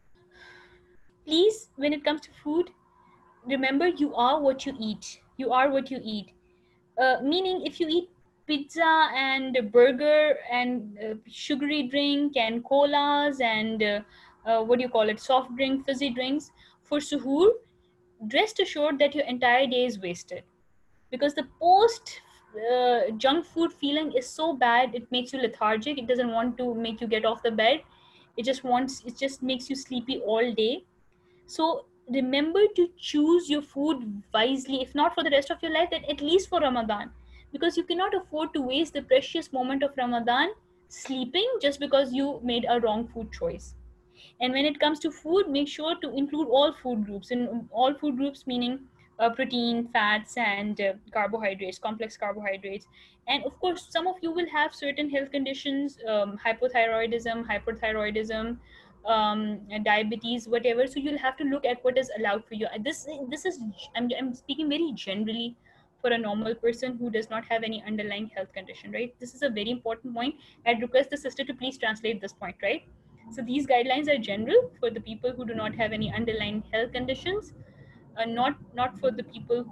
Please, when it comes to food, remember you are what you eat. You are what you eat. Meaning, if you eat pizza and a burger and sugary drink and colas and what do you call it, soft drink, fizzy drinks for suhoor, rest assured that your entire day is wasted, because the post junk food feeling is so bad. It makes you lethargic. It doesn't want to make you get off the bed. It just makes you sleepy all day. So remember to choose your food wisely, if not for the rest of your life, then at least for Ramadan. Because you cannot afford to waste the precious moment of Ramadan sleeping just because you made a wrong food choice. And when it comes to food, make sure to include all food groups. In all food groups, meaning protein, fats, and carbohydrates, complex carbohydrates. And of course, some of you will have certain health conditions, hypothyroidism, hyperthyroidism, diabetes, whatever. So you'll have to look at what is allowed for you. This is I'm speaking very generally for a normal person who does not have any underlying health condition, right? This is a very important point. I'd request the sister to please translate this point, right? So these guidelines are general for the people who do not have any underlying health conditions, not for the people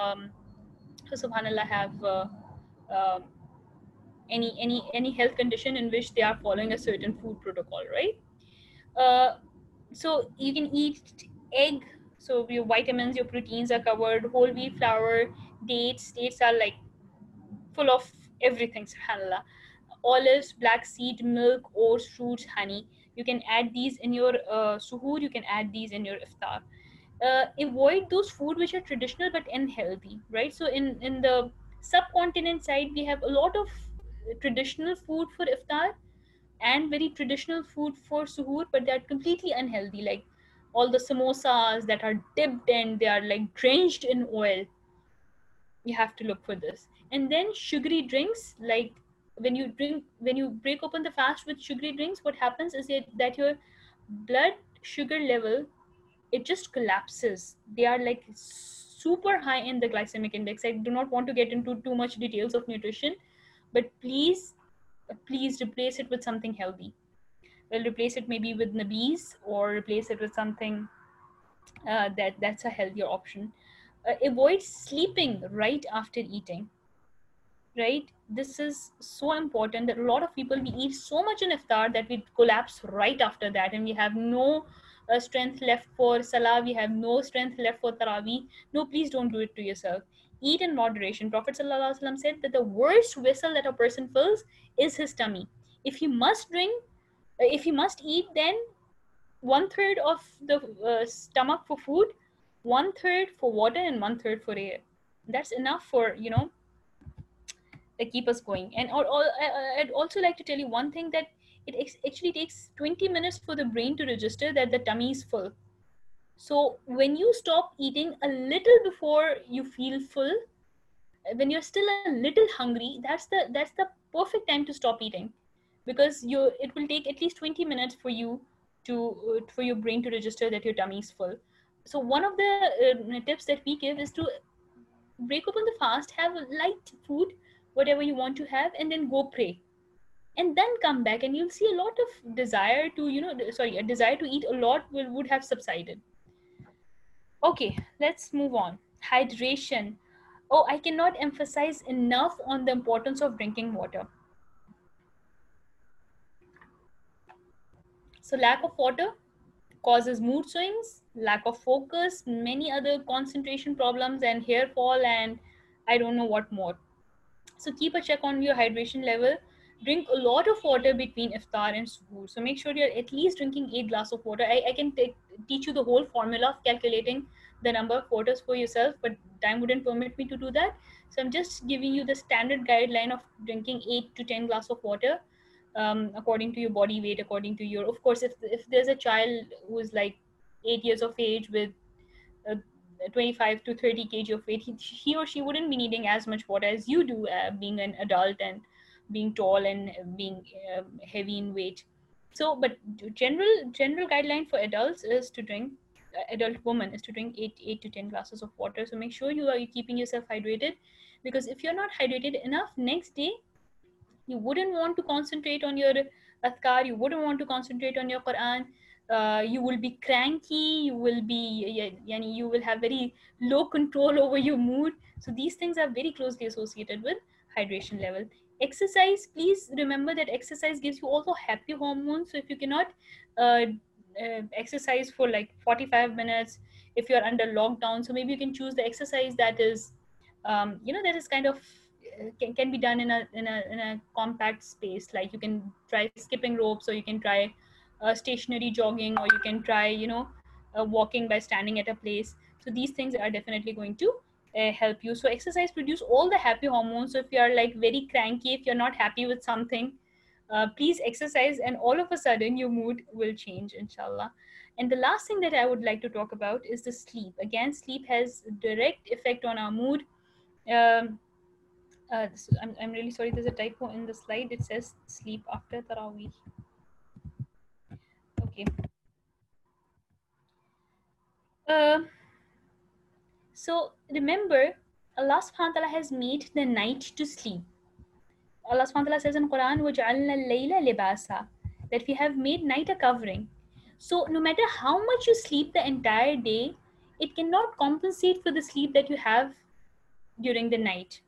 who subhanallah have um any health condition in which they are following a certain food protocol, right? Uh, so you can eat egg. So your vitamins, your proteins are covered. Whole wheat flour, dates are like full of everything, subhanallah. Olives, black seed, milk, oats, fruits, honey. You can add these in your suhoor, you can add these in your iftar. Avoid those food which are traditional but unhealthy, right? So in the subcontinent side, we have a lot of traditional food for iftar and very traditional food for suhoor, but they are completely unhealthy, like all the samosas that are dipped and they are like drenched in oil. You have to look for this. And then sugary drinks, like when you break open the fast with sugary drinks, what happens is that your blood sugar level, it just collapses. They are like super high in the glycemic index. I do not want to get into too much details of nutrition, but please replace it with something healthy. Well, replace it maybe with nabis, or replace it with something that's a healthier option. Avoid sleeping right after eating, right? This is so important that a lot of people, we eat so much in iftar that we collapse right after that, and we have no strength left for salah, we have no strength left for tarawih. No, please don't do it to yourself. Eat in moderation. Prophet sallallahu alaihi wasallam said that the worst vessel that a person fills is his tummy. If he must drink, if he must eat, then one third of the stomach for food, one third for water, and one third for air. That's enough for, keep us going. And I'd also like to tell you one thing, that actually takes 20 minutes for the brain to register that the tummy is full. So when you stop eating a little before you feel full, when you're still a little hungry, that's the perfect time to stop eating, because it will take at least 20 minutes for you for your brain to register that your tummy is full. So one of the tips that we give is to break open the fast, have a light food, whatever you want to have, and then go pray, and then come back, and you'll see a lot of desire to, a desire to eat a lot would have subsided. Okay, let's move on. Hydration. Oh, I cannot emphasize enough on the importance of drinking water. So lack of water causes mood swings, lack of focus, many other concentration problems, and hair fall, and I don't know what more. So keep a check on your hydration level. Drink a lot of water between iftar and suhoor. So make sure you're at least drinking 8 glass of water. I can teach you the whole formula of calculating the number of waters for yourself, but time wouldn't permit me to do that. So I'm just giving you the standard guideline of drinking 8 to 10 glass of water, according to your body weight, according to your, of course, if there's a child who is like 8 years of age with 25 to 30 kg of weight, he or she wouldn't be needing as much water as you do, being an adult and being tall and being heavy in weight. So, but general guideline for adults is to drink, adult woman is to drink 8 to 10 glasses of water. So make sure you are keeping yourself hydrated, because if you're not hydrated enough, next day you wouldn't want to concentrate on your adhkar, you wouldn't want to concentrate on your Quran. You will be cranky, you will be yani you will have very low control over your mood. So these things are very closely associated with hydration level. Exercise, please remember that exercise gives you also happy hormones. So if you cannot exercise for like 45 minutes, if you're under lockdown, so maybe you can choose the exercise that is that is kind of can be done in a compact space. Like you can try skipping ropes, or you can try stationary jogging, or you can try walking by standing at a place. So these things are definitely going to help you. So exercise produce all the happy hormones. So if you are like very cranky, if you're not happy with something, please exercise, and all of a sudden your mood will change, inshallah. And the last thing that I would like to talk about is the sleep. Again, sleep has direct effect on our mood. I'm really sorry, there's a typo in the slide. It says sleep after Taraweeh. Okay. So remember, Allah subhanahu wa ta'ala has made the night to sleep. Allah subhanahu wa ta'ala says in Quran, وَجَعَلْنَا اللَّيْلَ لِبَاسًا, that we have made night a covering. So no matter how much you sleep the entire day, it cannot compensate for the sleep that you have during the night.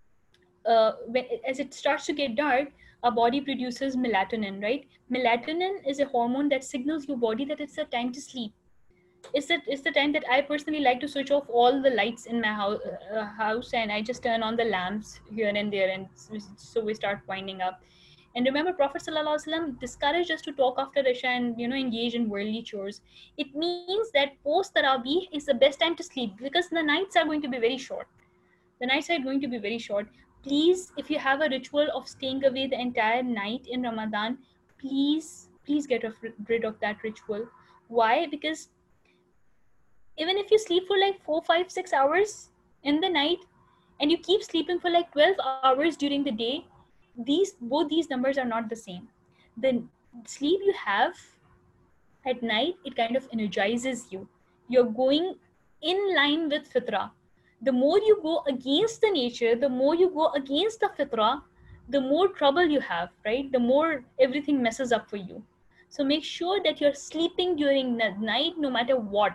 As it starts to get dark, our body produces melatonin, right? Melatonin is a hormone that signals your body that it's a time to sleep. It's the time that I personally like to switch off all the lights in my house, and I just turn on the lamps here and there, and so we start winding up. And remember, Prophet ﷺ discouraged us to talk after Isha and engage in worldly chores. It means that post Taraweeh is the best time to sleep, because the nights are going to be very short. The nights are going to be very short. Please, if you have a ritual of staying away the entire night in Ramadan, please get rid of that ritual. Why? Because even if you sleep for like 4, 5, 6 hours in the night, and you keep sleeping for like 12 hours during the day, both these numbers are not the same. The sleep you have at night, it kind of energizes you. You're going in line with fitrah. The more you go against the nature, the more you go against the fitrah, the more trouble you have, right? The more everything messes up for you. So make sure that you're sleeping during the night no matter what.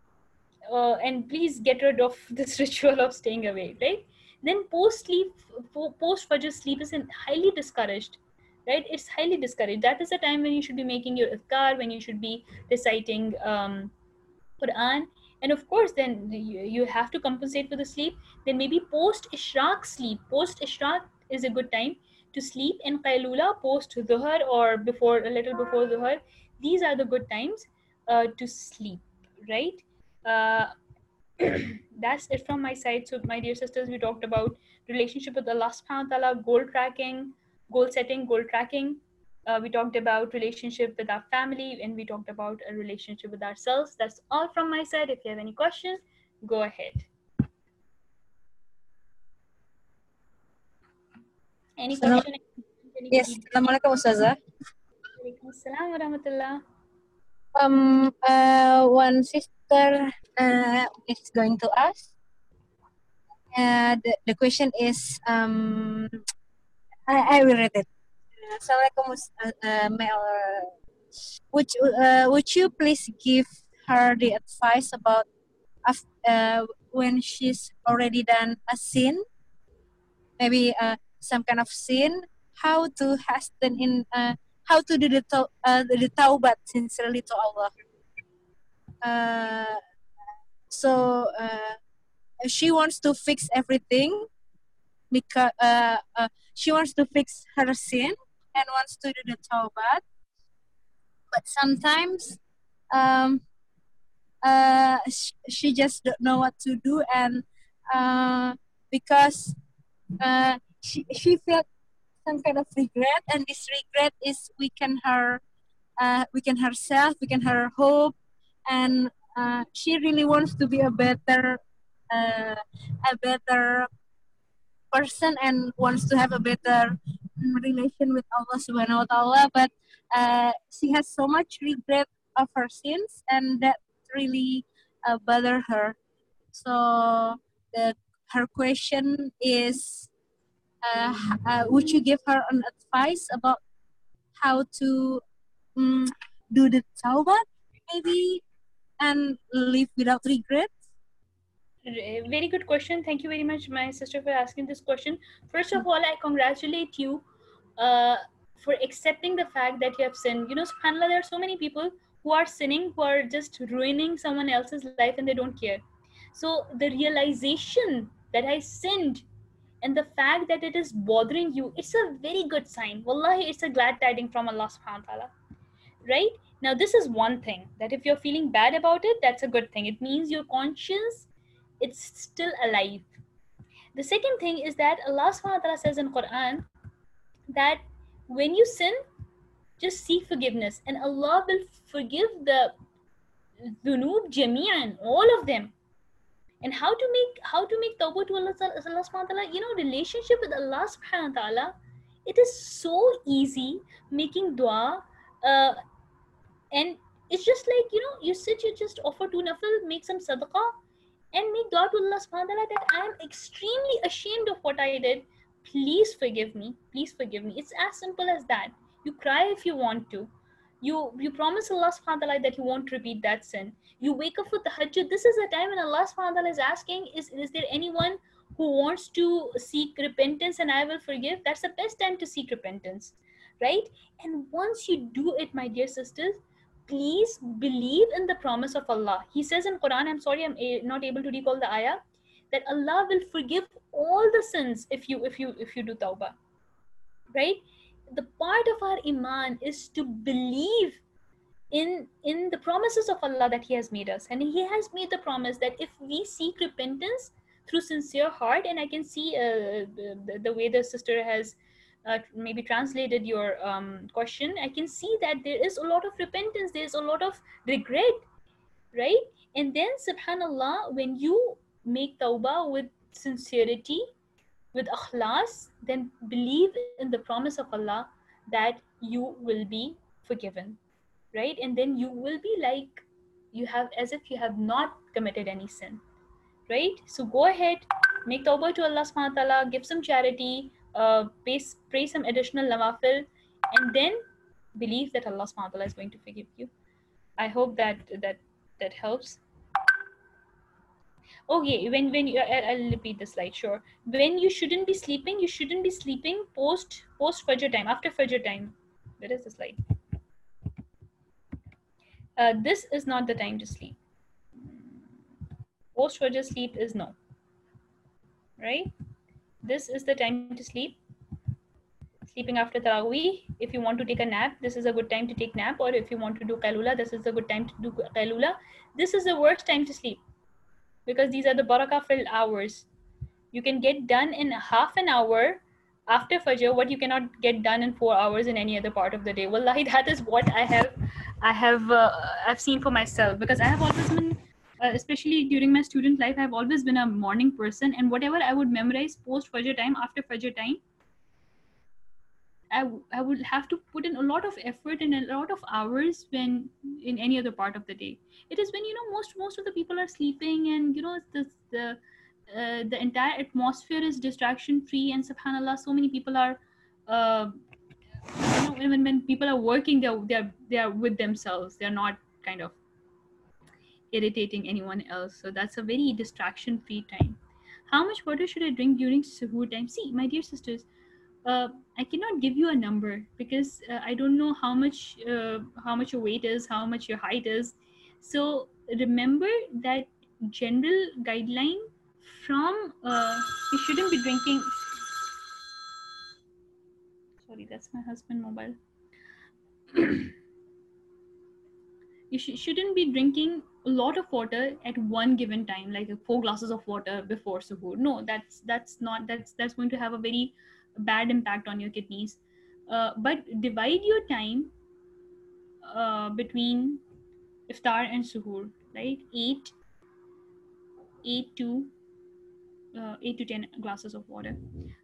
And please get rid of this ritual of staying awake, right? Then post Fajr sleep is highly discouraged, right? It's highly discouraged. That is the time when you should be making your adhkar, when you should be reciting Quran. And of course, then you have to compensate for the sleep. Then maybe post Ishraq sleep. Post Ishraq is a good time to sleep. And Qailula post Dhuhr, or a little before Dhuhr. These are the good times to sleep, right? Uh, that's it from my side. So my dear sisters, we talked about relationship with Allah subhanahu wa ta'ala, goal tracking, goal setting, goal tracking. We talked about relationship with our family, and we talked about a relationship with ourselves. That's all from my side. If you have any questions, go ahead. Any question? Yes, Assalamualaikum Ustazah. Waalaikumsalam warahmatullah. One sister is going to ask. The question is, I will read it. Assalamualaikum, would you please give her the advice about when she's already done a sin, maybe some kind of sin, how to hasten in how to do the taubat sincerely to Allah. So she wants to fix everything, because she wants to fix her sin and wants to do the taubat, but sometimes she just don't know what to do, and because she felt some kind of regret, and this regret is weaken her herself, weaken her hope, and she really wants to be a better person and wants to have a better relation with Allah Subhanahu wa Taala, but she has so much regret of her sins, and that really bother her. So the her question is, would you give her an advice about how to um, do the tawbah, maybe, and live without regret? Very good question. Thank you very much, my sister, for asking this question. First of all, I congratulate you uh, for accepting the fact that you have sinned. You know, subhanAllah, there are so many people who are sinning, who are just ruining someone else's life and they don't care. So the realization that I sinned and the fact that it is bothering you, it's a very good sign. Wallahi, it's a glad tiding from Allah subhanahu wa ta'ala. Right? Now, this is one thing, that if you're feeling bad about it, that's a good thing. It means your conscience, it's still alive. The second thing is that Allah subhanahu wa ta'ala says in Quran that when you sin, just seek forgiveness and Allah will forgive the dhunub jami'an, all of them. And how to make tawbah to Allah subhanahu wa ta'ala, you know, relationship with Allah subhanahu wa ta'ala, it is so easy. Making dua, and it's just like, you know, you sit, you just offer 2 nafil, make some sadaqah, and make dua to Allah subhanahu wa ta'ala that I am extremely ashamed of what I did. Please forgive me. Please forgive me. It's as simple as that. You cry if you want to. You promise Allah subhanahu wa ta'ala that you won't repeat that sin. You wake up for tahajjud. This is the time when Allah subhanahu wa ta'ala is asking, is there anyone who wants to seek repentance and I will forgive? That's the best time to seek repentance, right? And once you do it, my dear sisters, please believe in the promise of Allah. He says in Quran, I'm sorry, I'm not able to recall the ayah, that Allah will forgive all the sins if you do tawbah, right? The part of our iman is to believe in the promises of Allah that He has made us, and He has made the promise that if we seek repentance through sincere heart, and I can see the way the sister has maybe translated your question, I can see that there is a lot of repentance, there is a lot of regret, right? And then subhanallah, when you make tawbah with sincerity, with akhlas, then believe in the promise of Allah that you will be forgiven, right? And then you will be like, you have, as if you have not committed any sin, right? So go ahead, make tawbah to Allah subhanahu wa ta'ala, give some charity, pray some additional nawafil, and then believe that Allah subhanahu wa ta'ala is going to forgive you. I hope that helps. Okay, when you, I'll repeat the slide, sure. When you shouldn't be sleeping, you shouldn't be sleeping post Fajr time, after Fajr time. Where is the slide? This is not the time to sleep. Post Fajr sleep is no, right? This is the time to sleep. Sleeping after Taraweeh. If you want to take a nap, this is a good time to take nap. Or if you want to do Qailula, this is a good time to do Qailula. This is the worst time to sleep, because these are the barakah filled hours. You can get done in half an hour after Fajr what you cannot get done in 4 hours in any other part of the day. Wallahi, that is what I've seen for myself, because I have always been, especially during my student life, I've always been a morning person, and whatever I would memorize post Fajr time, after Fajr time, I would have to put in a lot of effort and a lot of hours when in any other part of the day. It is when, you know, most of the people are sleeping, and you know, the entire atmosphere is distraction free, and subhanallah, so many people are you know, when people are working, they are with themselves, they're not kind of irritating anyone else. So that's a very distraction free time. How much water should I drink during suhoor time? See, my dear sisters, I cannot give you a number, because I don't know how much your weight is, how much your height is. So remember that general guideline from you shouldn't be drinking. Sorry, that's my husband mobile. You shouldn't be drinking a lot of water at one given time, like 4 glasses of water before suhoor. No, that's going to have a very bad impact on your kidneys. But divide your time between iftar and suhoor. right? 8 to 10 glasses of water.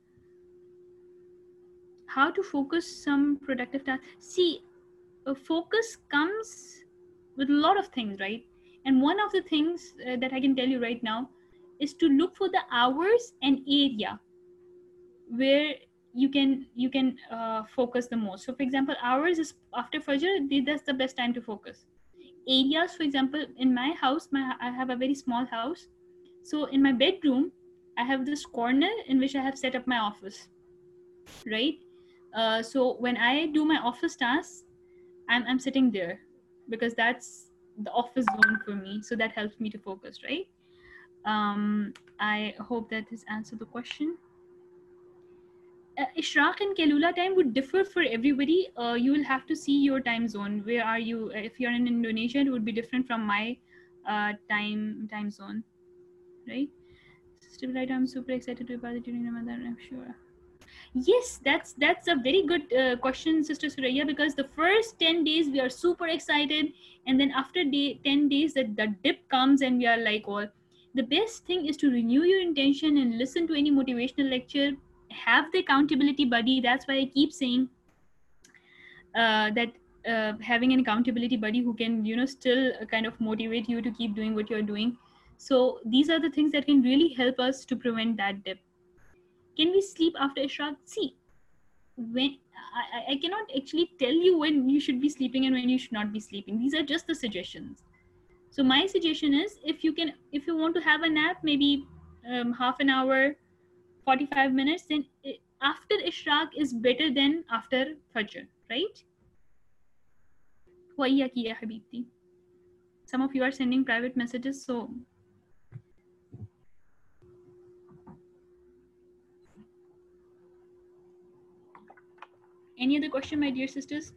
How to focus some productive tasks? See, focus comes with a lot of things, right? And one of the things that I can tell you right now is to look for the hours and area where you can focus the most. So for example, hours is after fajr, that's the best time to focus. Areas, for example, in my house, I have a very small house, so in my bedroom I have this corner in which I have set up my office, right? So when I do my office tasks, I'm sitting there because that's the office zone for me, so that helps me to focus, right? I hope that has answered the question. Ishraq and Kelula time would differ for everybody. You will have to see your time zone. Where are you? If you're in Indonesia, it would be different from my time zone, right? Still, right. I'm super excited to be part of during Ramadan. I'm sure. Yes, that's a very good question, Sister Suraya, because the first 10 days we are super excited, and then after 10 days that the dip comes and we are like, oh, the best thing is to renew your intention and listen to any motivational lecture. Have the accountability buddy. That's why I keep saying that having an accountability buddy who can, still kind of motivate you to keep doing what you're doing. So these are the things that can really help us to prevent that dip. Can we sleep after Ishraq? See, when I cannot actually tell you when you should be sleeping and when you should not be sleeping. These are just the suggestions. So my suggestion is, if you want to have a nap, maybe half an hour, 45 minutes, then after Ishraq is better than after Fajr, right? وإياك يا حبيبتي. Some of you are sending private messages, so any other question, my dear sisters?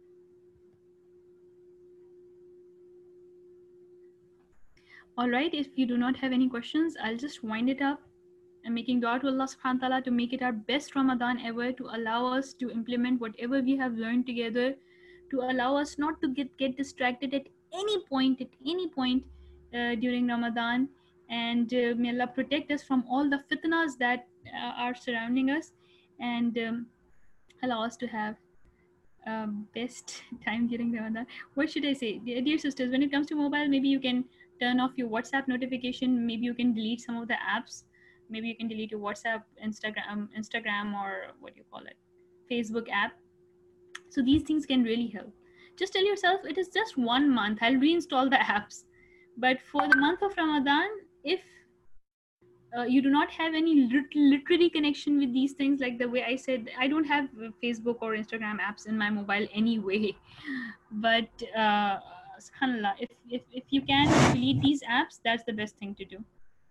All right, if you do not have any questions, I'll just wind it up and making dua to Allah subhanahu wa ta'ala to make it our best Ramadan ever, to allow us to implement whatever we have learned together, to allow us not to get distracted at any point during Ramadan, and may Allah protect us from all the fitnas that are surrounding us, and allow us to have best time during Ramadan. What should I say? Dear sisters, when it comes to mobile, maybe you can turn off your WhatsApp notification. Maybe you can delete some of the apps. Maybe you can delete your WhatsApp, Instagram, or what do you call it, Facebook app. So these things can really help. Just tell yourself it is just 1 month. I'll reinstall the apps. But for the month of Ramadan, if you do not have any literary connection with these things, like the way I said, I don't have Facebook or Instagram apps in my mobile anyway. But subhanallah, if you can delete these apps, that's the best thing to do.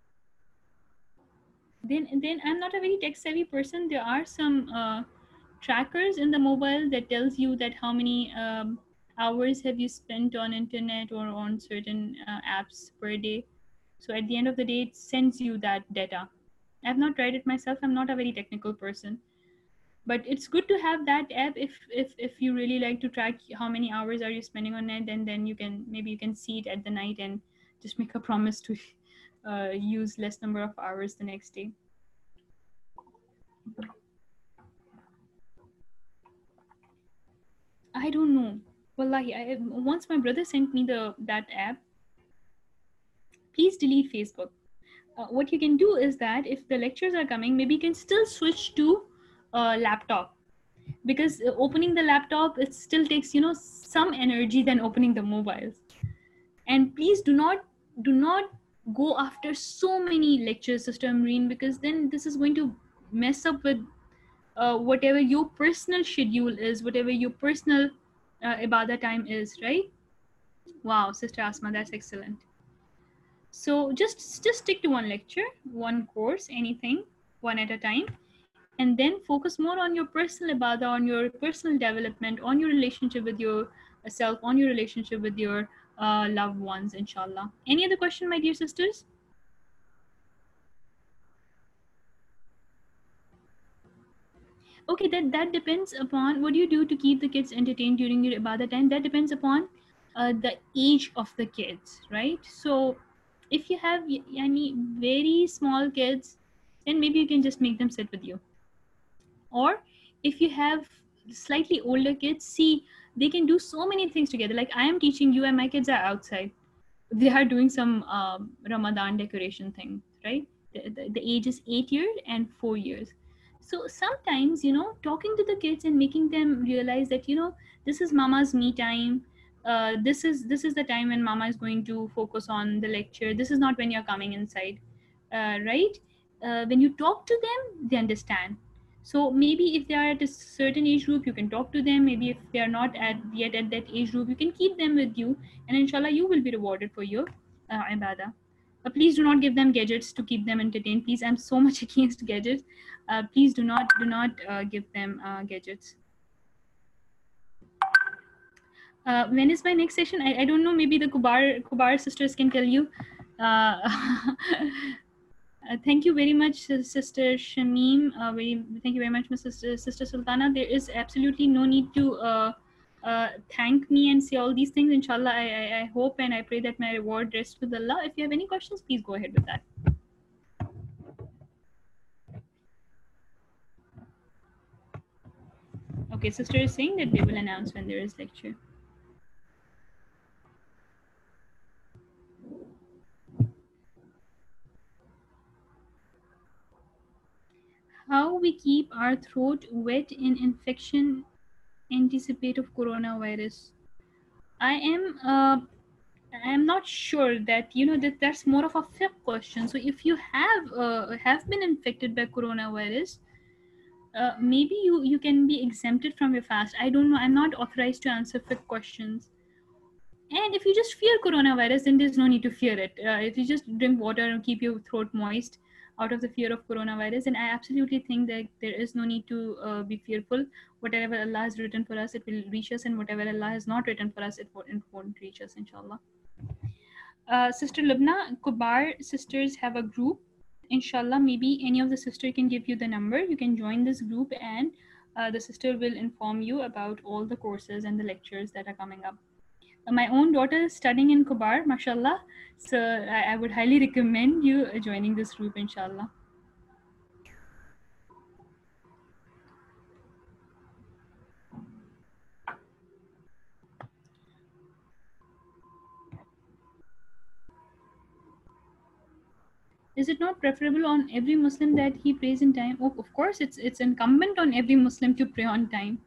Then I'm not a very tech savvy person. There are some trackers in the mobile that tells you that how many hours have you spent on internet or on certain apps per day. So at the end of the day, it sends you that data. I've not tried it myself. I'm not a very technical person, but it's good to have that app if you really like to track how many hours are you spending on it, and then you can see it at the night and just make a promise to use less number of hours the next day. I don't know. Wallahi, once my brother sent me that app. Please delete Facebook. What you can do is that if the lectures are coming, maybe you can still switch to laptop, because opening the laptop, it still takes some energy than opening the mobiles. And please do not go after so many lectures, Sister Amreen, because then this is going to mess up with whatever your personal schedule is, whatever your personal ibadah time is, right? Wow, Sister Asma, that's excellent. So just stick to one lecture, one course, anything, one at a time, and then focus more on your personal ibadah, on your personal development, on your relationship with yourself, on your relationship with your loved ones, inshallah. Any other question, my dear sisters? Okay, that depends upon what you do to keep the kids entertained during your ibadah time. That depends upon the age of the kids, right? So if you have any very small kids, then maybe you can just make them sit with you. Or if you have slightly older kids, see, they can do so many things together. Like I am teaching you and my kids are outside, they are doing some Ramadan decoration thing, right? The age is 8 years and 4 years. So sometimes, talking to the kids and making them realize that, this is mama's me time. This is the time when mama is going to focus on the lecture. This is not when you're coming inside, right? When you talk to them, they understand. So maybe if they are at a certain age group, you can talk to them. Maybe if they are not yet at that age group, you can keep them with you, and inshallah you will be rewarded for your ibadah. Please do not give them gadgets to keep them entertained. Please, I'm so much against gadgets. Please do not give them gadgets. When is my next session? I don't know. Maybe the Kubar sisters can tell you. Thank you very much, Sister Shamim. Thank you very much, Sister Sultana. There is absolutely no need to thank me and say all these things. Inshallah, I hope and I pray that my reward rests with Allah. If you have any questions, please go ahead with that. Okay, sister is saying that they will announce when there is lecture. How we keep our throat wet in infection anticipate of coronavirus? I am not sure that that's more of a fiqh question. So if you have been infected by coronavirus, maybe you can be exempted from your fast. I don't know. I'm not authorized to answer fiqh questions. And if you just fear coronavirus, then there's no need to fear it. If you just drink water and keep your throat moist out of the fear of coronavirus, and I absolutely think that there is no need to be fearful. Whatever Allah has written for us, it will reach us, and whatever Allah has not written for us, it won't reach us, inshallah. Sister Lubna, Kubar sisters have a group. Inshallah, maybe any of the sister can give you the number. You can join this group, and the sister will inform you about all the courses and the lectures that are coming up. My own daughter is studying in Kubar, mashallah. So I would highly recommend you joining this group, inshallah. Is it not preferable on every Muslim that he prays in time? Oh, of course, it's incumbent on every Muslim to pray on time.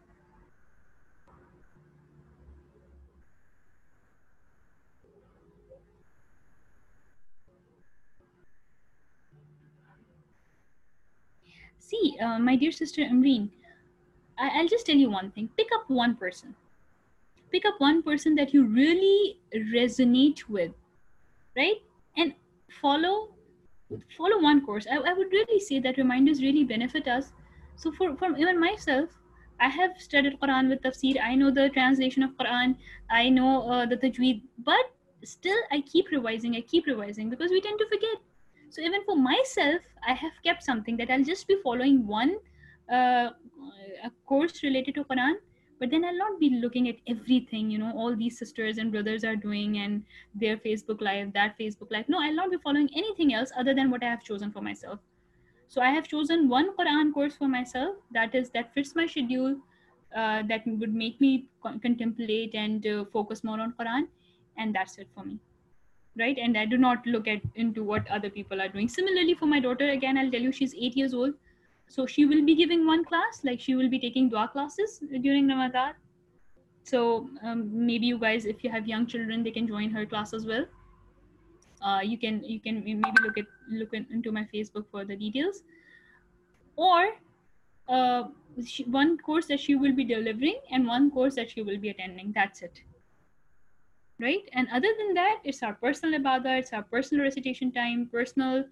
See, my dear sister Amreen, I'll just tell you one thing. Pick up one person. Pick up one person that you really resonate with, right? And follow one course. I would really say that reminders really benefit us. So from even myself, I have studied Quran with tafsir. I know the translation of Quran. I know the tajweed, but still I keep revising because we tend to forget. So even for myself, I have kept something that I'll just be following one a course related to Quran, but then I'll not be looking at everything, all these sisters and brothers are doing and their Facebook live, that Facebook live. No, I'll not be following anything else other than what I have chosen for myself. So I have chosen one Quran course for myself that fits my schedule, that would make me contemplate and focus more on Quran, and that's it for me, right? And I do not look into what other people are doing. Similarly, for my daughter, again, I'll tell you, she's 8 years old. So she will be giving one class, like she will be taking dua classes during Ramadan. So maybe you guys, if you have young children, they can join her class as well. You can maybe look into my Facebook for the details. Or one course that she will be delivering and one course that she will be attending. That's it. Right? And other than that, it's our personal ibadah, it's our personal recitation time, personal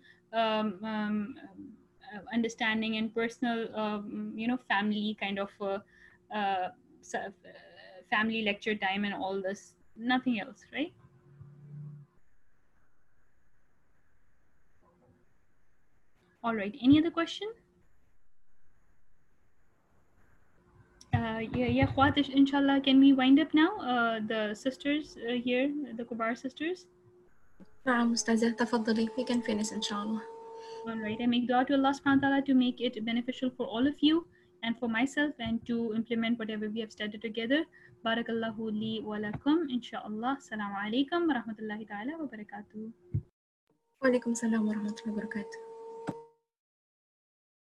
understanding, and personal family kind of family lecture time and all this. Nothing else, right? All right. Any other question? Yeah, Khwat, inshallah, can we wind up now? The sisters here, the Kubar sisters. نعم أستاذة تفضلي. We can finish إن شاء الله. All right, I make dua to Allah subhanahu wa ta'ala to make it beneficial for all of you and for myself, and to implement whatever we have studied together. Barakallahu li wa lakum, inshallah. Assalamu alaikum wa rahmatullahi ta'ala wa barakatuh. وعليكم السلام ورحمة الله وبركاته.